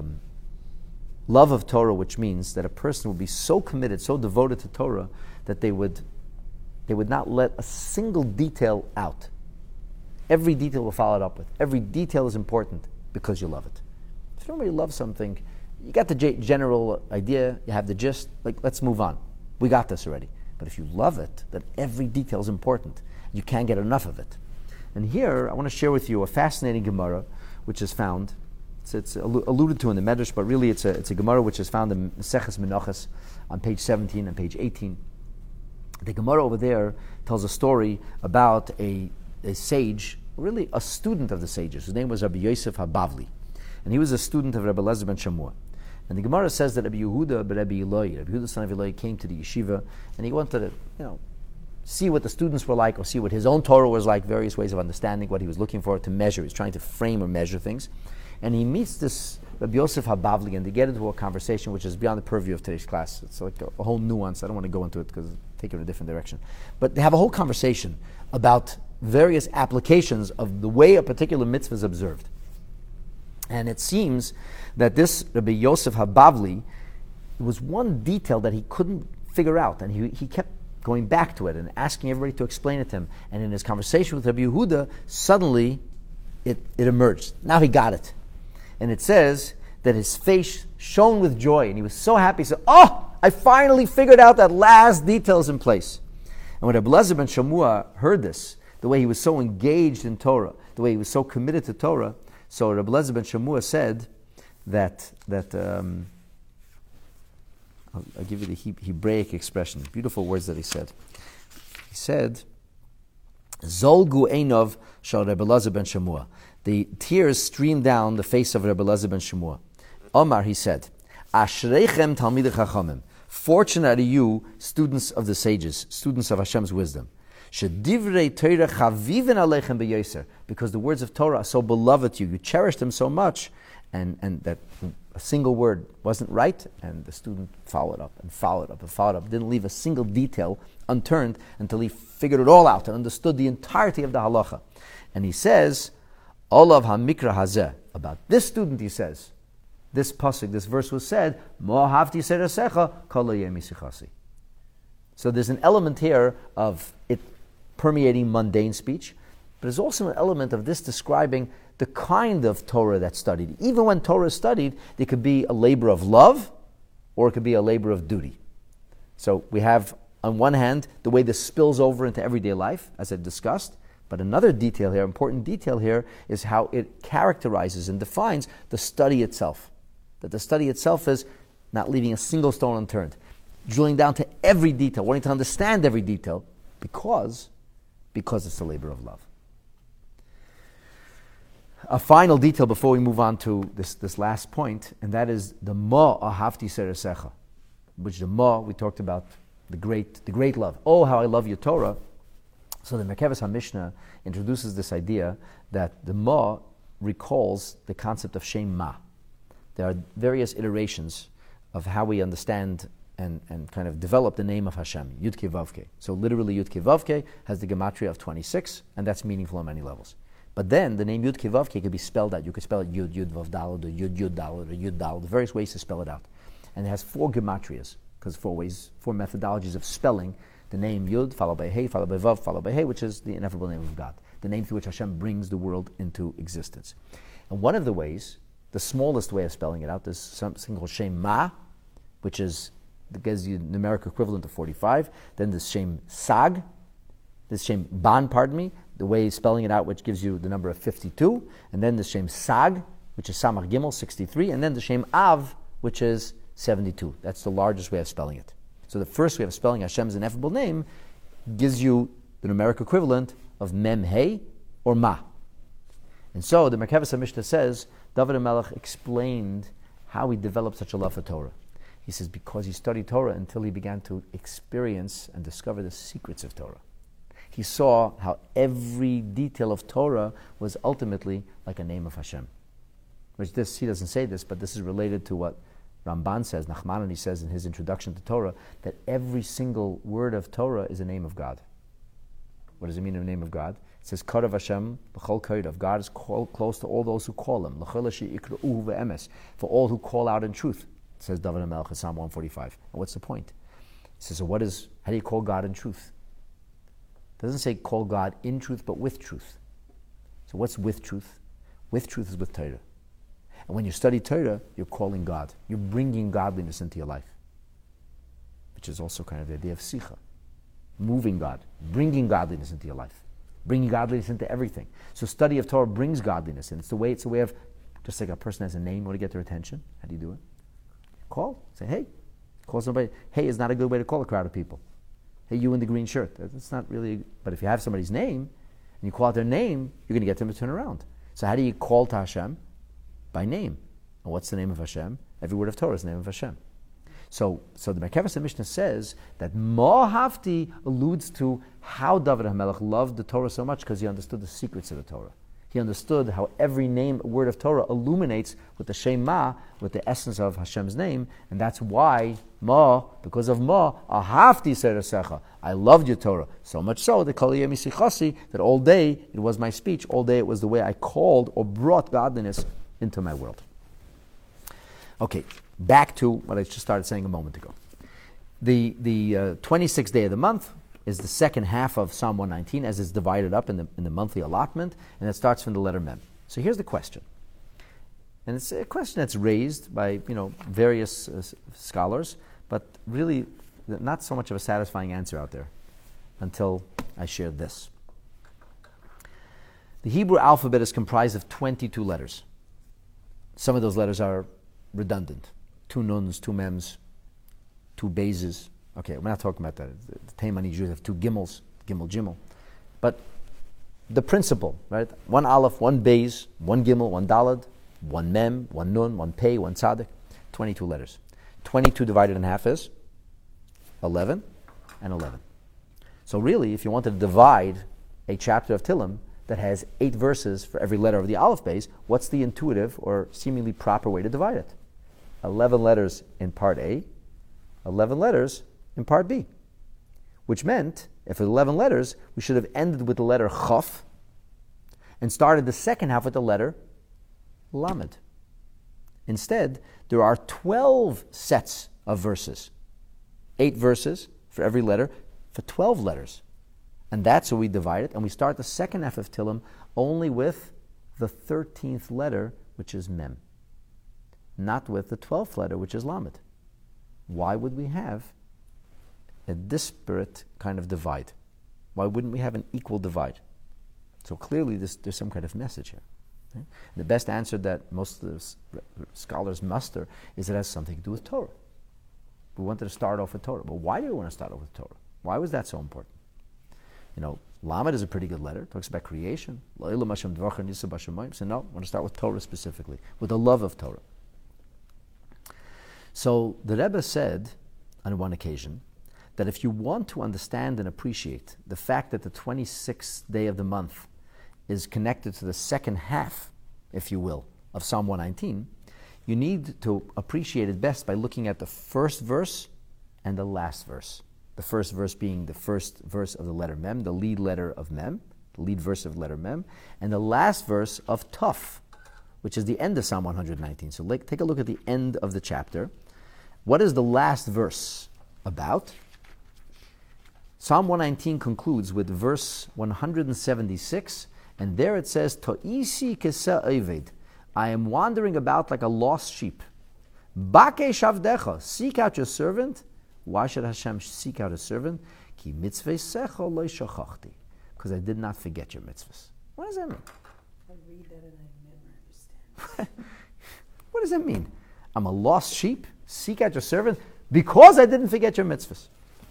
love of Torah, which means that a person will be so committed, so devoted to Torah, that they would not let a single detail out. Every detail will follow it up with. Every detail is important because you love it. If you don't really love something, you got the general idea, you have the gist, let's move on. We got this already. But if you love it, then every detail is important. You can't get enough of it. And here, I want to share with you a fascinating Gemara, which is found, it's alluded to in the Medrash, but really it's a Gemara which is found in Maseches Menachos on page 17 and page 18. The Gemara over there tells a story about a sage, really a student of the sages. His name was Rabbi Yosef HaBavli. And he was a student of Rabbi Elazar ben Shamua. And the Gemara says that Rabbi Yehuda son of Eloi, came to the yeshiva, and he wanted to, see what the students were like, or see what his own Torah was like, various ways of understanding what he was looking for to measure. He was trying to frame or measure things. And he meets this Rabbi Yosef HaBavli, and they get into a conversation which is beyond the purview of today's class. It's like a whole nuance. I don't want to go into it because it'll take it in a different direction. But they have a whole conversation about various applications of the way a particular mitzvah is observed. And it seems that this Rabbi Yosef HaBavli, was one detail that he couldn't figure out, and he kept going back to it and asking everybody to explain it to him. And in his conversation with Rabbi Yehuda, suddenly it emerged. Now he got it. And it says that his face shone with joy, and he was so happy. He said, I finally figured out that last details in place. And when Rabbi Elazar ben Shamua heard this, the way he was so engaged in Torah, the way he was so committed to Torah, so Rabbi Elazar ben Shamua said that I'll give you the Hebraic expression, beautiful words that he said. He said, Zolgu Einov shal Rabbi Elazar ben Shamua. The tears streamed down the face of Rabbi Elazar ben Shamua. Omar, he said, Ashreichem Talmidei Chachamim. Fortunate are you, students of the sages, students of Hashem's wisdom. Shedivrei Torah chavivin aleichem beyoser, because the words of Torah are so beloved to you, you cherish them so much, and that a single word wasn't right, and the student followed up and followed up and followed up, didn't leave a single detail unturned until he figured it all out and understood the entirety of the halacha. And he says, Olav hamikra hazeh, about this student, he says, this pasuk, this verse was said, Mo havti serasecha kol hayom sichasi. So there's an element here of it permeating mundane speech, but there's also an element of this describing the kind of Torah that's studied. Even when Torah is studied, there could be a labor of love, or it could be a labor of duty. So we have, on one hand, the way this spills over into everyday life, as I discussed, but another detail here, important detail here, is how it characterizes and defines the study itself. That the study itself is not leaving a single stone unturned, drilling down to every detail, wanting to understand every detail, because it's a labor of love. A final detail before we move on to this last point, and that is the ma ahavti serasecha, which the ma, we talked about the great love. Oh, how I love your Torah. So the Merkavas HaMishnah introduces this idea that the ma recalls the concept of Shem Ma. There are various iterations of how we understand and kind of develop the name of Hashem, Yud Kei Vav Kei. So literally Yud Kei Vav Kei has the gematria of 26, and that's meaningful on many levels. But then the name Yud Kei Vav Kei could be spelled out. You could spell it Yud Vav Daled, or Yud Daled, or Yud Daled, various ways to spell it out. And it has 4 gematrias, because 4 methodologies of spelling the name Yud, followed by Hey, followed by Vav, followed by Hey, which is the ineffable name of God, the name through which Hashem brings the world into existence. And one of the ways, the smallest way of spelling it out, is something called Shem Ma, which is that gives you numeric equivalent of 45. Then the Shem Sag, the Shem Ban, the way he's spelling it out, which gives you the number of 52. And then the Shem Sag, which is Samach Gimel, 63. And then the Shem Av, which is 72. That's the largest way of spelling it. So the first way of spelling Hashem's ineffable name gives you the numeric equivalent of Mem Hey or Ma. And so the Merkavas HaMishnah says, David HaMelech explained how he developed such a love for Torah. He says because he studied Torah until he began to experience and discover the secrets of Torah. He saw how every detail of Torah was ultimately like a name of Hashem. Which this, he doesn't say this, but this is related to what Ramban says, Nachmanides says in his introduction to Torah, that every single word of Torah is a name of God. What does it mean in the name of God? It says, Karav Hashem, B'chol Kodav. God is close to all those who call Him. For all who call out in truth. It says David HaMelech in Psalm 145. And what's the point? It says, so how do you call God in truth? It doesn't say call God in truth, but with truth. So what's with truth? With truth is with Torah. And when you study Torah, you're calling God. You're bringing godliness into your life. Which is also kind of the idea of Sicha. Moving God, bringing godliness into your life, bringing godliness into everything. So study of Torah brings godliness, and it's a way of, just like a person has a name, you want to get their attention. How do you do it? Call, say, hey. Call somebody. Hey is not a good way to call a crowd of people. Hey, you in the green shirt. That's not really, but if you have somebody's name, and you call out their name, you're going to get them to turn around. So how do you call to Hashem? By name. And what's the name of Hashem? Every word of Torah is the name of Hashem. So the Merkavas HaMishnah says that Ma'havti alludes to how David HaMelech loved the Torah so much because he understood the secrets of the Torah. He understood how every word of Torah illuminates with the Shem Ma, with the essence of Hashem's name, and that's why because of Ahavti Seresecha, I loved your Torah. So much so that Kol Yemi Sichasi, that all day it was my speech, all day it was the way I called or brought godliness into my world. Okay, back to what I just started saying a moment ago. The 26th day of the month is the second half of Psalm 119 as it's divided up in the monthly allotment, and it starts from the letter Mem. So here's the question. And it's a question that's raised by various scholars, but really not so much of a satisfying answer out there until I share this. The Hebrew alphabet is comprised of 22 letters. Some of those letters are redundant. 2 nuns, 2 mems, 2 bases. Okay, we're not talking about that. The Taimani Jews have 2 gimels, gimel, jimel. But the principle, right? 1 aleph, 1 base, 1 gimel, 1 dalad, 1 mem, 1 nun, 1 pei, 1 tzaddik, 22 letters. 22 divided in half is 11 and 11. So really, if you wanted to divide a chapter of Tillim that has 8 verses for every letter of the aleph base, what's the intuitive or seemingly proper way to divide it? 11 letters in part A, 11 letters in part B. Which meant, if it's 11 letters, we should have ended with the letter Chaf and started the second half with the letter Lamed. Instead, there are 12 sets of verses. 8 verses for every letter for 12 letters. And that's how we divide it. And we start the second half of Tillim only with the 13th letter, which is Mem. Not with the 12th letter, which is Lamed. Why would we have a disparate kind of divide? Why wouldn't we have an equal divide? So clearly there's some kind of message here. Okay? The best answer that most of the scholars muster is it has something to do with Torah. We wanted to start off with Torah. But why do we want to start off with Torah? Why was that so important? Lamed is a pretty good letter. It talks about creation. So no, I want to start with Torah specifically, with the love of Torah. So the Rebbe said on one occasion that if you want to understand and appreciate the fact that the 26th day of the month is connected to the second half, if you will, of Psalm 119, you need to appreciate it best by looking at the first verse and the last verse. The first verse being the first verse of the letter Mem, the lead letter of Mem, the lead verse of the letter Mem, and the last verse of Tuf, which is the end of Psalm 119. So take a look at the end of the chapter. What is the last verse about? Psalm 119 concludes with verse 176, and there it says, To'isi kesa eved, I am wandering about like a lost sheep. Bake shavdecha, seek out your servant, Why should Hashem seek out a servant? Ki mitzvah secho lo shachachti. Because I did not forget your mitzvahs. What does that mean? I read that and I never understand. What does that mean? I'm a lost sheep. Seek out your servant because I didn't forget your mitzvahs.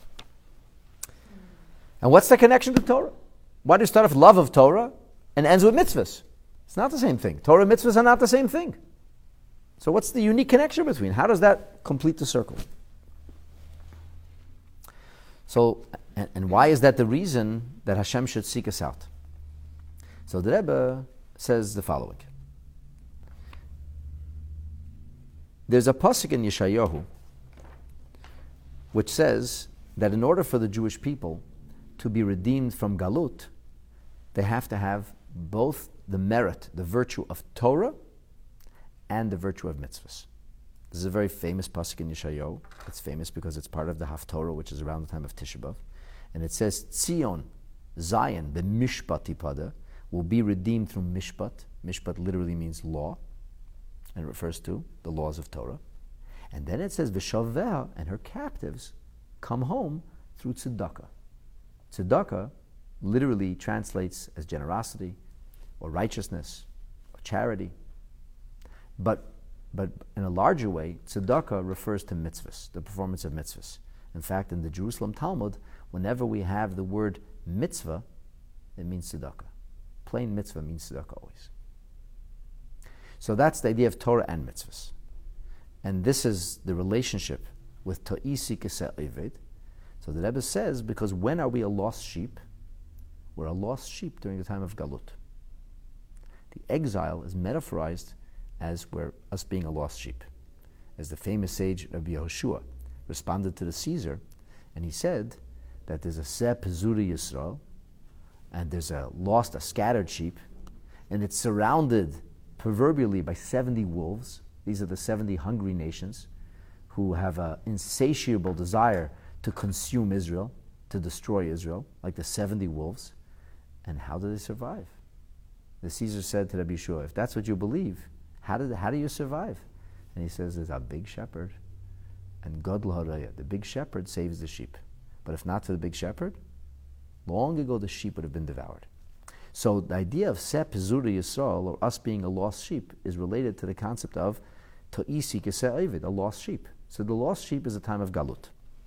And what's the connection to Torah? Why do you start off love of Torah and ends with mitzvahs? It's not the same thing. Torah and mitzvahs are not the same thing. So what's the unique connection between? How does that complete the circle? So, and why is that the reason that Hashem should seek us out? So the Rebbe says the following. There's a pasuk in Yeshayahu which says that in order for the Jewish people to be redeemed from Galut, they have to have both the merit, the virtue of Torah, and the virtue of mitzvahs. This is a very famous pasuk in Yeshayahu. It's famous because it's part of the Haftorah, which is around the time of Tisha B'Av. And it says, Tzion, Zion, b'mishpat tipada, will be redeemed through mishpat. Mishpat literally means law, and it refers to the laws of Torah. And then it says, V'shaveh, and her captives come home through tzedakah. Tzedakah literally translates as generosity, or righteousness, or charity. But in a larger way, tzedakah refers to mitzvahs, the performance of mitzvahs. In fact, in the Jerusalem Talmud, whenever we have the word mitzvah, it means tzedakah. Plain mitzvah means tzedakah always. So that's the idea of Torah and mitzvahs. And this is the relationship with Ta'isi Kiseh Eved. So the Rebbe says, because when are we a lost sheep? We're a lost sheep during the time of Galut. The exile is metaphorized as we're us being a lost sheep. As the famous sage Rabbi Yehoshua responded to the Caesar, and he said that there's a Seh Pezuri Yisrael, and there's a scattered sheep, and it's surrounded proverbially by 70 wolves. These are the 70 hungry nations who have an insatiable desire to consume Israel, to destroy Israel, like the 70 wolves. And how do they survive? The Caesar said to Rabbi Yehoshua, if that's what you believe, how do you survive? And he says, there's a big shepherd, and Gadol Haraya, the big shepherd saves the sheep. But if not for the big shepherd, long ago the sheep would have been devoured. So the idea of Seh Pezuri Yisrael, or us being a lost sheep, is related to the concept of Ta'isi Kiseh Eved, a lost sheep. So the lost sheep is a time of Galut.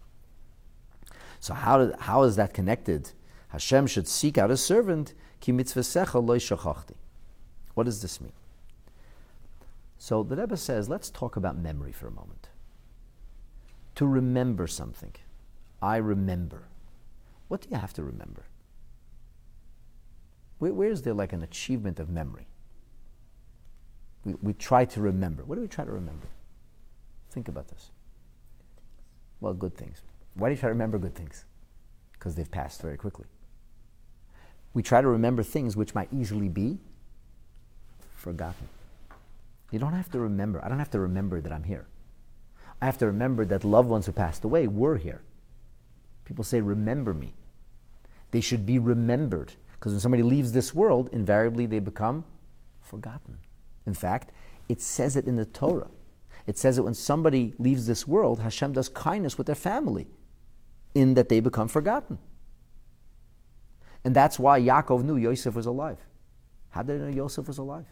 So how is that connected? Hashem should seek out a servant, ki mitzvasecha lo shachachti. What does this mean? So the Rebbe says, let's talk about memory for a moment. To remember something. I remember. What do you have to remember? Where is there like an achievement of memory? We try to remember. What do we try to remember? Think about this. Well, good things. Why do you try to remember good things? Because they've passed very quickly. We try to remember things which might easily be forgotten. You don't have to remember. I don't have to remember that I'm here. I have to remember that loved ones who passed away were here. People say, remember me. They should be remembered. Because when somebody leaves this world, invariably they become forgotten. In fact, it says it in the Torah. It says that when somebody leaves this world, Hashem does kindness with their family, in that they become forgotten. And that's why Yaakov knew Yosef was alive. How did he know Yosef was alive?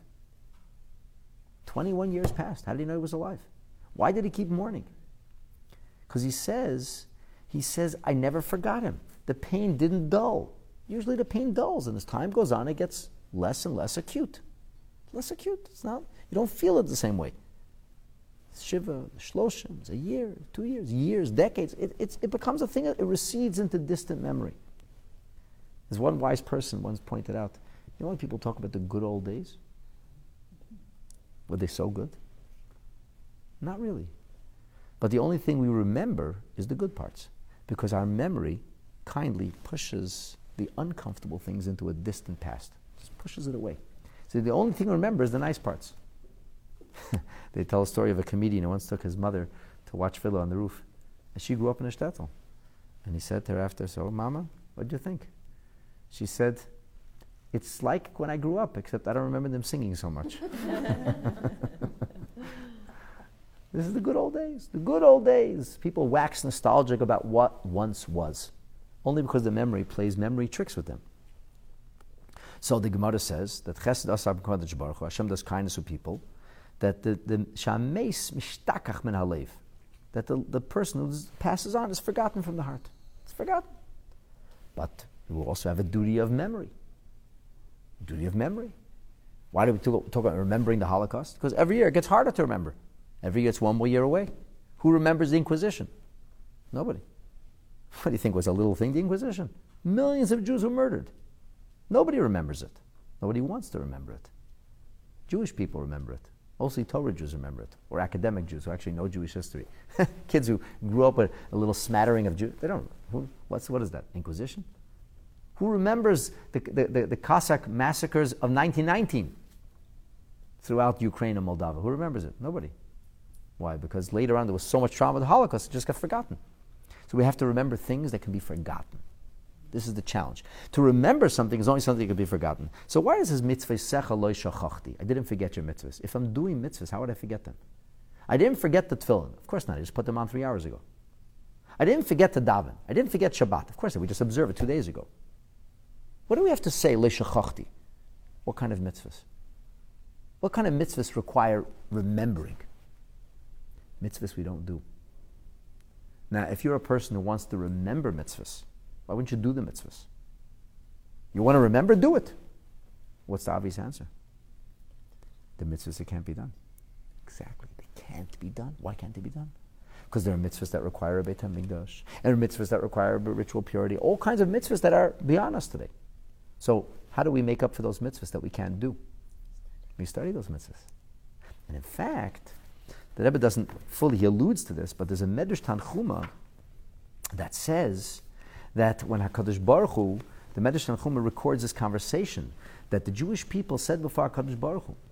21 years passed. How did he know he was alive? Why did he keep mourning? Because he says, I never forgot him. The pain didn't dull. Usually the pain dulls, and as time goes on, it gets less and less acute. Less acute. It's not, you don't feel it the same way. Shiva, Shloshim, it's a year, 2 years, decades. It becomes a thing, it recedes into distant memory. As one wise person once pointed out, you know when people talk about the good old days? Were they so good? Not really. But the only thing we remember is the good parts, because our memory kindly pushes the uncomfortable things into a distant past. Just pushes it away. So the only thing we remember is the nice parts. They tell a story of a comedian who once took his mother to watch Philo on the roof. And she grew up in a shtetl. And he said to her after, so, Mama, what do you think? She said, it's like when I grew up, except I don't remember them singing so much. This is the good old days. The good old days. People wax nostalgic about what once was, only because the memory plays memory tricks with them. So the Gemara says that Chesed Asar B'Kodesh Baruch Hu, Hashem does kindness with people, that the Shameis Mishtakach Min Halev, that the person who passes on is forgotten from the heart. It's forgotten. But we will also have a duty of memory. Duty of memory. Why do we talk about remembering the Holocaust? Because every year it gets harder to remember. Every year it's one more year away. Who remembers the Inquisition? Nobody. What do you think was a little thing, the Inquisition? Millions of Jews were murdered. Nobody remembers it. Nobody wants to remember it. Jewish people remember it. Mostly Torah Jews remember it, or academic Jews who actually know Jewish history. Kids who grew up with a little smattering of Jews, they don't. What is that? Inquisition? Who remembers the Cossack massacres of 1919 throughout Ukraine and Moldova? Who remembers it? Nobody. Why? Because later on there was so much trauma of the Holocaust, it just got forgotten. So we have to remember things that can be forgotten. This is the challenge. To remember something is only something that can be forgotten. So why is this mitzvah secha loy shachachti? I didn't forget your mitzvahs. If I'm doing mitzvahs, how would I forget them? I didn't forget the tefillin. Of course not. I just put them on 3 hours ago. I didn't forget to daven. I didn't forget Shabbat. Of course not. We just observed it 2 days ago. What do we have to say, loy shachachti? What kind of mitzvahs? What kind of mitzvahs require remembering? Mitzvahs we don't do. Now, if you're a person who wants to remember mitzvahs, why wouldn't you do the mitzvahs? You want to remember? Do it. What's the obvious answer? The mitzvahs that can't be done. Exactly. They can't be done. Why can't they be done? Because there are mitzvahs that require a Beit HaMikdash, and there are mitzvahs that require ritual purity, all kinds of mitzvahs that are beyond us today. So how do we make up for those mitzvahs that we can't do? We study those mitzvahs. And in fact, the Rebbe doesn't fully, he alludes to this, but there's a Medrash Tanchuma that says that when HaKadosh Baruch Hu, the Medrash Tanchuma records this conversation that the Jewish people said before HaKadosh Baruch Hu,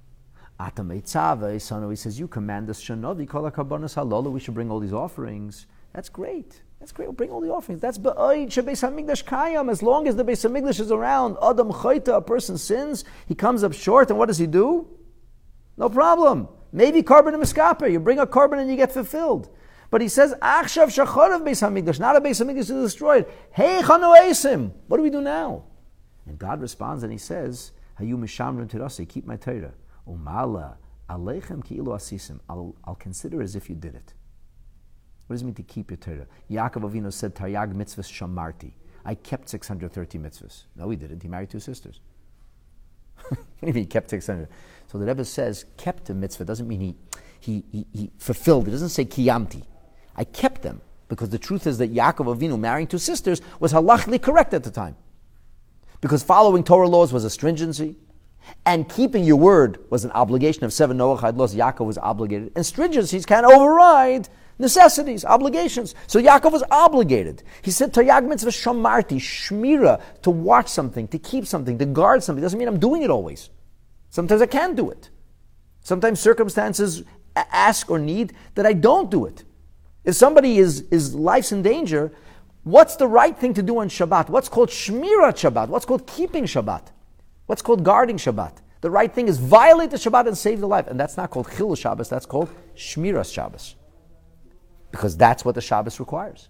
he says, you command us, Shanovi, kol ha-karbanos halalu, we should bring all these offerings. That's great. That's great. We'll bring all the offerings. That's ba'oid shebeis hamikdash kayam. As long as the Beis Hamikdash is around, Adam chayta, a person sins, he comes up short, and what does he do? No problem. Maybe carbon and miskaper. You bring a carbon and you get fulfilled. But he says, Achshav shachorav Beis Hamikdash, not a Beis Hamikdash is destroyed. Hey, chanu esim. What do we do now? And God responds and he says, Hayu mishamrim tirasi, keep my Torah. Umala aleichem ki ilu asisim. I'll consider as if you did it. What does it mean to keep your Torah? Yaakov Avinu said, Taryag mitzvahs shamarti. I kept 630 mitzvahs. No, he didn't. He married 2 sisters. What do you mean he kept 600? So the Rebbe says, kept a mitzvah doesn't mean he fulfilled. It doesn't say kiyamti. I kept them. Because the truth is that Yaakov Avinu marrying 2 sisters was halachically correct at the time. Because following Torah laws was a stringency, and keeping your word was an obligation of 7 Noachide laws. Yaakov was obligated. And stringencies can't override necessities, obligations. So Yaakov was obligated. He said, Taryag mitzvah shamarti, shmira, to watch something, to keep something, to guard something. Doesn't mean I'm doing it always. Sometimes I can't do it. Sometimes circumstances ask or need that I don't do it. If somebody is life's in danger, what's the right thing to do on Shabbat? What's called shmirat Shabbat? What's called keeping Shabbat? What's called guarding Shabbat? The right thing is violate the Shabbat and save the life. And that's not called chilul Shabbos, that's called shmiras Shabbos. Because that's what the Shabbos requires.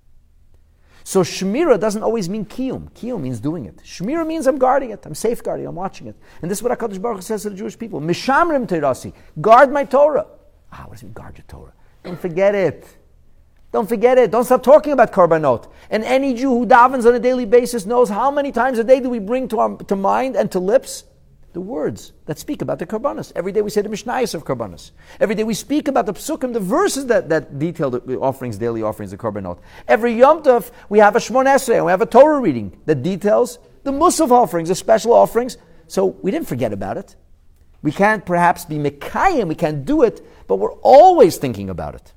So shmira doesn't always mean kiyum. Kiyum means doing it. Shmira means I'm guarding it, I'm safeguarding, I'm watching it. And this is what HaKadosh Baruch Hu says to the Jewish people. Mishamrim teirasi, guard my Torah. What does it mean, guard your Torah? Don't forget it. Don't forget it. Don't stop talking about korbanot. And any Jew who davens on a daily basis knows how many times a day do we bring to mind and to lips the words that speak about the korbanos. Every day we say the Mishnayos of korbanos. Every day we speak about the psukim, the verses that detail the offerings, daily offerings, the korbanot. Every Yom Tov we have a Shmon Esrei and we have a Torah reading that details the Musaf offerings, the special offerings. So we didn't forget about it. We can't perhaps be Mekayim, we can't do it, but we're always thinking about it.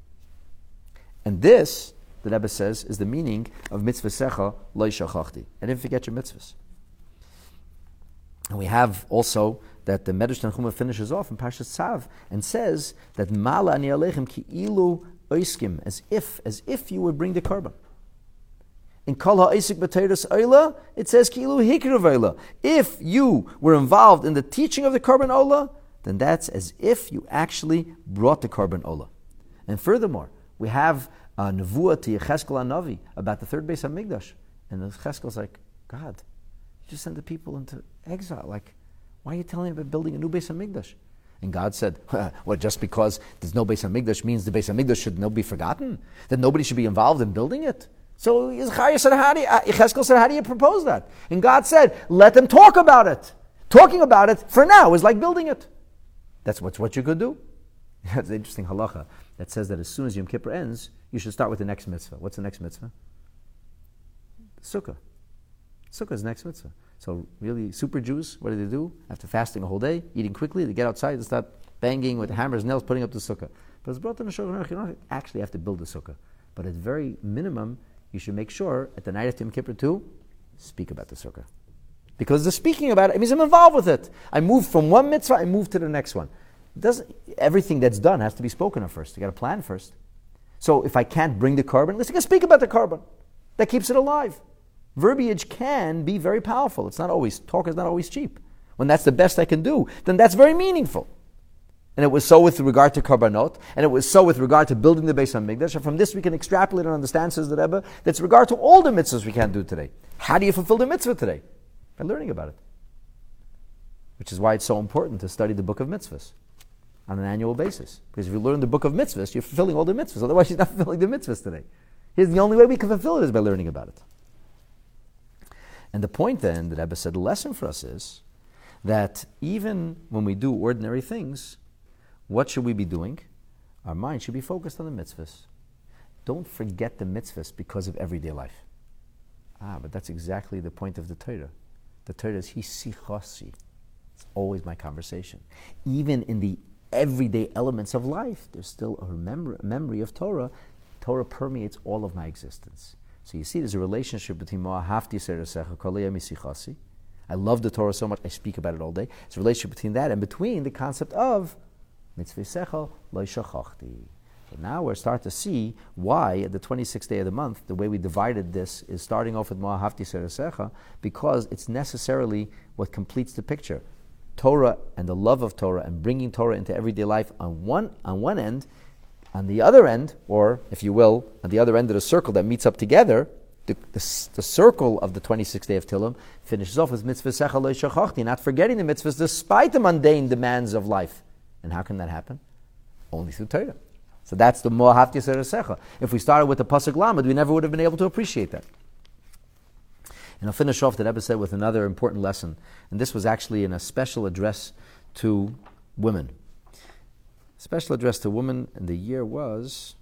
And this, the Rebbe says, is the meaning of mitzvah secha lo shachachti. I didn't forget your mitzvahs. And we have also that the Medrash Tanchuma finishes off in Parshas Tzav and says that Mala ani aleichem ki ilu oiskim, as if you would bring the korban. In Kol ha'isik b'teiros oila, it says ki ilu hikriv oila. If you were involved in the teaching of the korban oila, then that's as if you actually brought the Korban Olah. And furthermore, we have a nevuah to Yecheskel HaNavi about the third Beis HaMikdash. And Yecheskel's like, God, you just sent the people into exile. Like, why are you telling me about building a new Beis HaMikdash? And God said, well, just because there's no Beis HaMikdash means the Beis HaMikdash should not be forgotten? That nobody should be involved in building it? So Yecheskel said, how do you propose that? And God said, let them talk about it. Talking about it, for now, is like building it. That's what you could do. It's an interesting halacha that says that as soon as Yom Kippur ends, you should start with the next mitzvah. What's the next mitzvah? Sukkah. Sukkah is the next mitzvah. So really, super Jews, what do? After fasting a whole day, eating quickly, they get outside and start banging with hammers, nails, putting up the sukkah. But it's brought in the Shulchan Aruch, you don't actually have to build the sukkah. But at very minimum, you should make sure at the night of Yom Kippur to speak about the sukkah. Because the speaking about it means I'm involved with it. I move from one mitzvah, I move to the next one. Everything that's done has to be spoken of first. You got to plan first. So if I can't bring the korban, let's speak about the korban. That keeps it alive. Verbiage can be very powerful. Talk is not always cheap. When that's the best I can do, then that's very meaningful. And it was so with regard to korbanot, and it was so with regard to building the Beis HaMikdash. And from this we can extrapolate and understand, says the Rebbe, that's regard to all the mitzvahs we can't do today. How do you fulfill the mitzvah today? By learning about it. Which is why it's so important to study the book of mitzvahs on an annual basis. Because if you learn the book of mitzvahs, you're fulfilling all the mitzvahs. Otherwise, you're not fulfilling the mitzvahs today. Here's the only way we can fulfill it is by learning about it. And the point then, that Rebbe said, the lesson for us is that even when we do ordinary things, what should we be doing? Our mind should be focused on the mitzvahs. Don't forget the mitzvahs because of everyday life. But that's exactly the point of the Torah. The Torah is hisichosi. It's always my conversation. Even in the everyday elements of life, there's still a memory of Torah. Torah permeates all of my existence. So you see, there's a relationship between Mo'ahavti Seresecha Kolei Misichasi. I love the Torah so much, I speak about it all day. It's a relationship between that and between the concept of Mitzvah Sechel Lo Shachachti. So now we're starting to see why at the 26th day of the month, the way we divided this is starting off with Mo'ahavti Seresecha, because it's necessarily what completes the picture. Torah and the love of Torah and bringing Torah into everyday life on one end. On the other end, or if you will, on the other end of the circle that meets up together, the circle of the 26th day of Tilim finishes off with mitzvah sechel lo shachachti, not forgetting the mitzvahs despite the mundane demands of life. And how can that happen? Only through Torah. So that's the Mo'ahavti Seresecha. If we started with the Pasuk Lamed, we never would have been able to appreciate that. And I'll finish off the Rebbe said with another important lesson. And this was actually in a special address to women. Special address to women, and the year was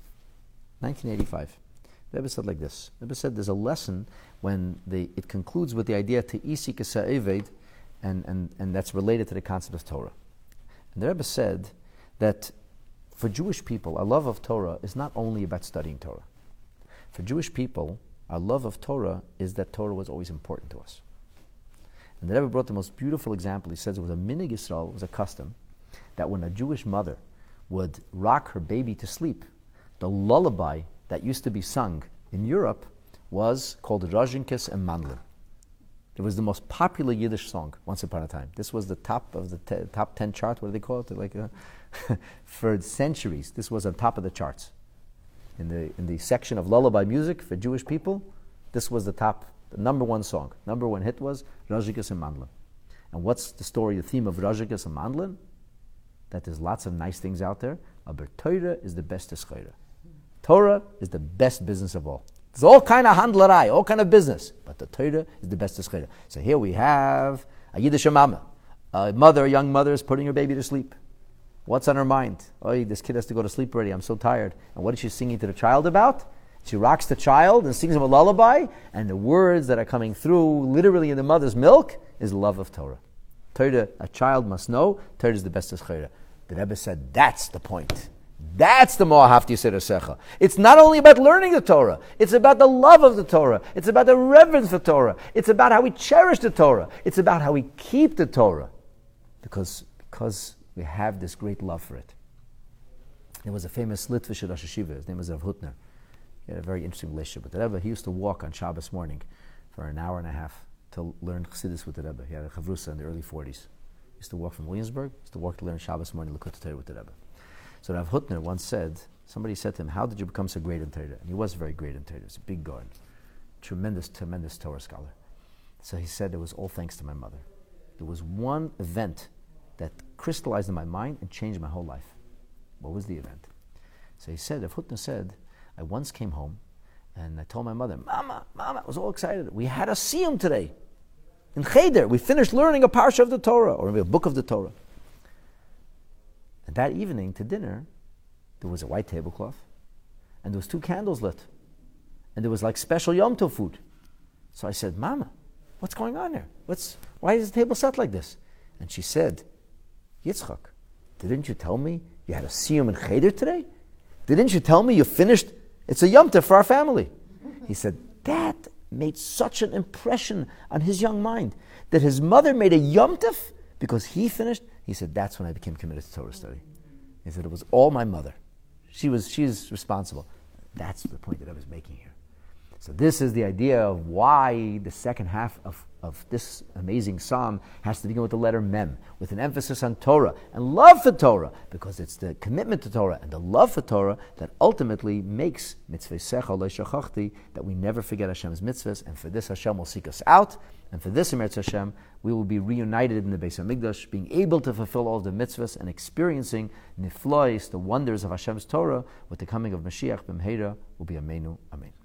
1985. The Rebbe said like this. The Rebbe said there's a lesson when it concludes with the idea to isi kesa'eved, and that's related to the concept of Torah. And the Rebbe said that for Jewish people, our love of Torah is not only about studying Torah. For Jewish people, our love of Torah is that Torah was always important to us. And the Rebbe brought the most beautiful example. He says it was a minig Yisrael, it was a custom, that when a Jewish mother would rock her baby to sleep, the lullaby that used to be sung in Europe was called Razhinkis and Mandlin. It was the most popular Yiddish song once upon a time. This was the top of the top 10 chart. What do they call it? For centuries, this was on top of the charts. In the section of lullaby music for Jewish people, this was the number one song. Number one hit was Razhinkis and Mandlin. And what's the story, the theme of Razhinkis and Mandlin? That there's lots of nice things out there, but Torah is the best eschera. Torah is the best business of all. There's all kind of handlerai, all kind of business, but the Torah is the best eschera. So here we have a Yiddish mama, a young mother is putting her baby to sleep. What's on her mind? Oh, this kid has to go to sleep already, I'm so tired. And what is she singing to the child about? She rocks the child and sings him a lullaby, and the words that are coming through literally in the mother's milk is love of Torah. Torah, a child must know, Torah is the best eschera. The Rebbe said, that's the point. That's the Mo'ahavti Seresecha. It's not only about learning the Torah. It's about the love of the Torah. It's about the reverence for Torah. It's about how we cherish the Torah. It's about how we keep the Torah. Because we have this great love for it. There was a famous Litvish Rosh Hashiva. His name was Rav Hutner. He had a very interesting relationship with the Rebbe. He used to walk on Shabbos morning for an hour and a half to learn Chassidus with the Rebbe. He had a chavrusa in the early 40s. used to walk from Williamsburg, used to walk to learn Shabbos morning Likutei Torah with the Rebbe. So Rav Hutner once said, somebody said to him, how did you become so great in Torah? And he was very great in Torah. He was a big guard, tremendous Torah scholar. So he said, it was all thanks to my mother. There was one event that crystallized in my mind and changed my whole life. What was the event? So he said, Rav Hutner said, I once came home and I told my mother, Mama, I was all excited. We had a siyum today. In Cheder, we finished learning a parsha of the Torah, or maybe a book of the Torah. And that evening, to dinner, there was a white tablecloth, and there was 2 candles lit. And there was like special Yom Tov food. So I said, Mama, what's going on here? Why is the table set like this? And she said, Yitzchak, didn't you tell me you had a siyum in Cheder today? Didn't you tell me you finished? It's a Yom Tov for our family. He said, that made such an impression on his young mind that his mother made a Yom Tov because he finished. He said, that's when I became committed to Torah study. He said, it was all my mother. She's responsible. That's the point that I was making here. So this is the idea of why the second half of this amazing psalm has to begin with the letter Mem, with an emphasis on Torah and love for Torah, because it's the commitment to Torah and the love for Torah that ultimately makes mitzvah lo shachachti, that we never forget Hashem's mitzvahs, and for this Hashem will seek us out, and for this Eretz Hashem we will be reunited in the Beis HaMikdash, being able to fulfill all of the mitzvahs and experiencing niflois, the wonders of Hashem's Torah, with the coming of Mashiach b'mheira will be Amenu, Amen.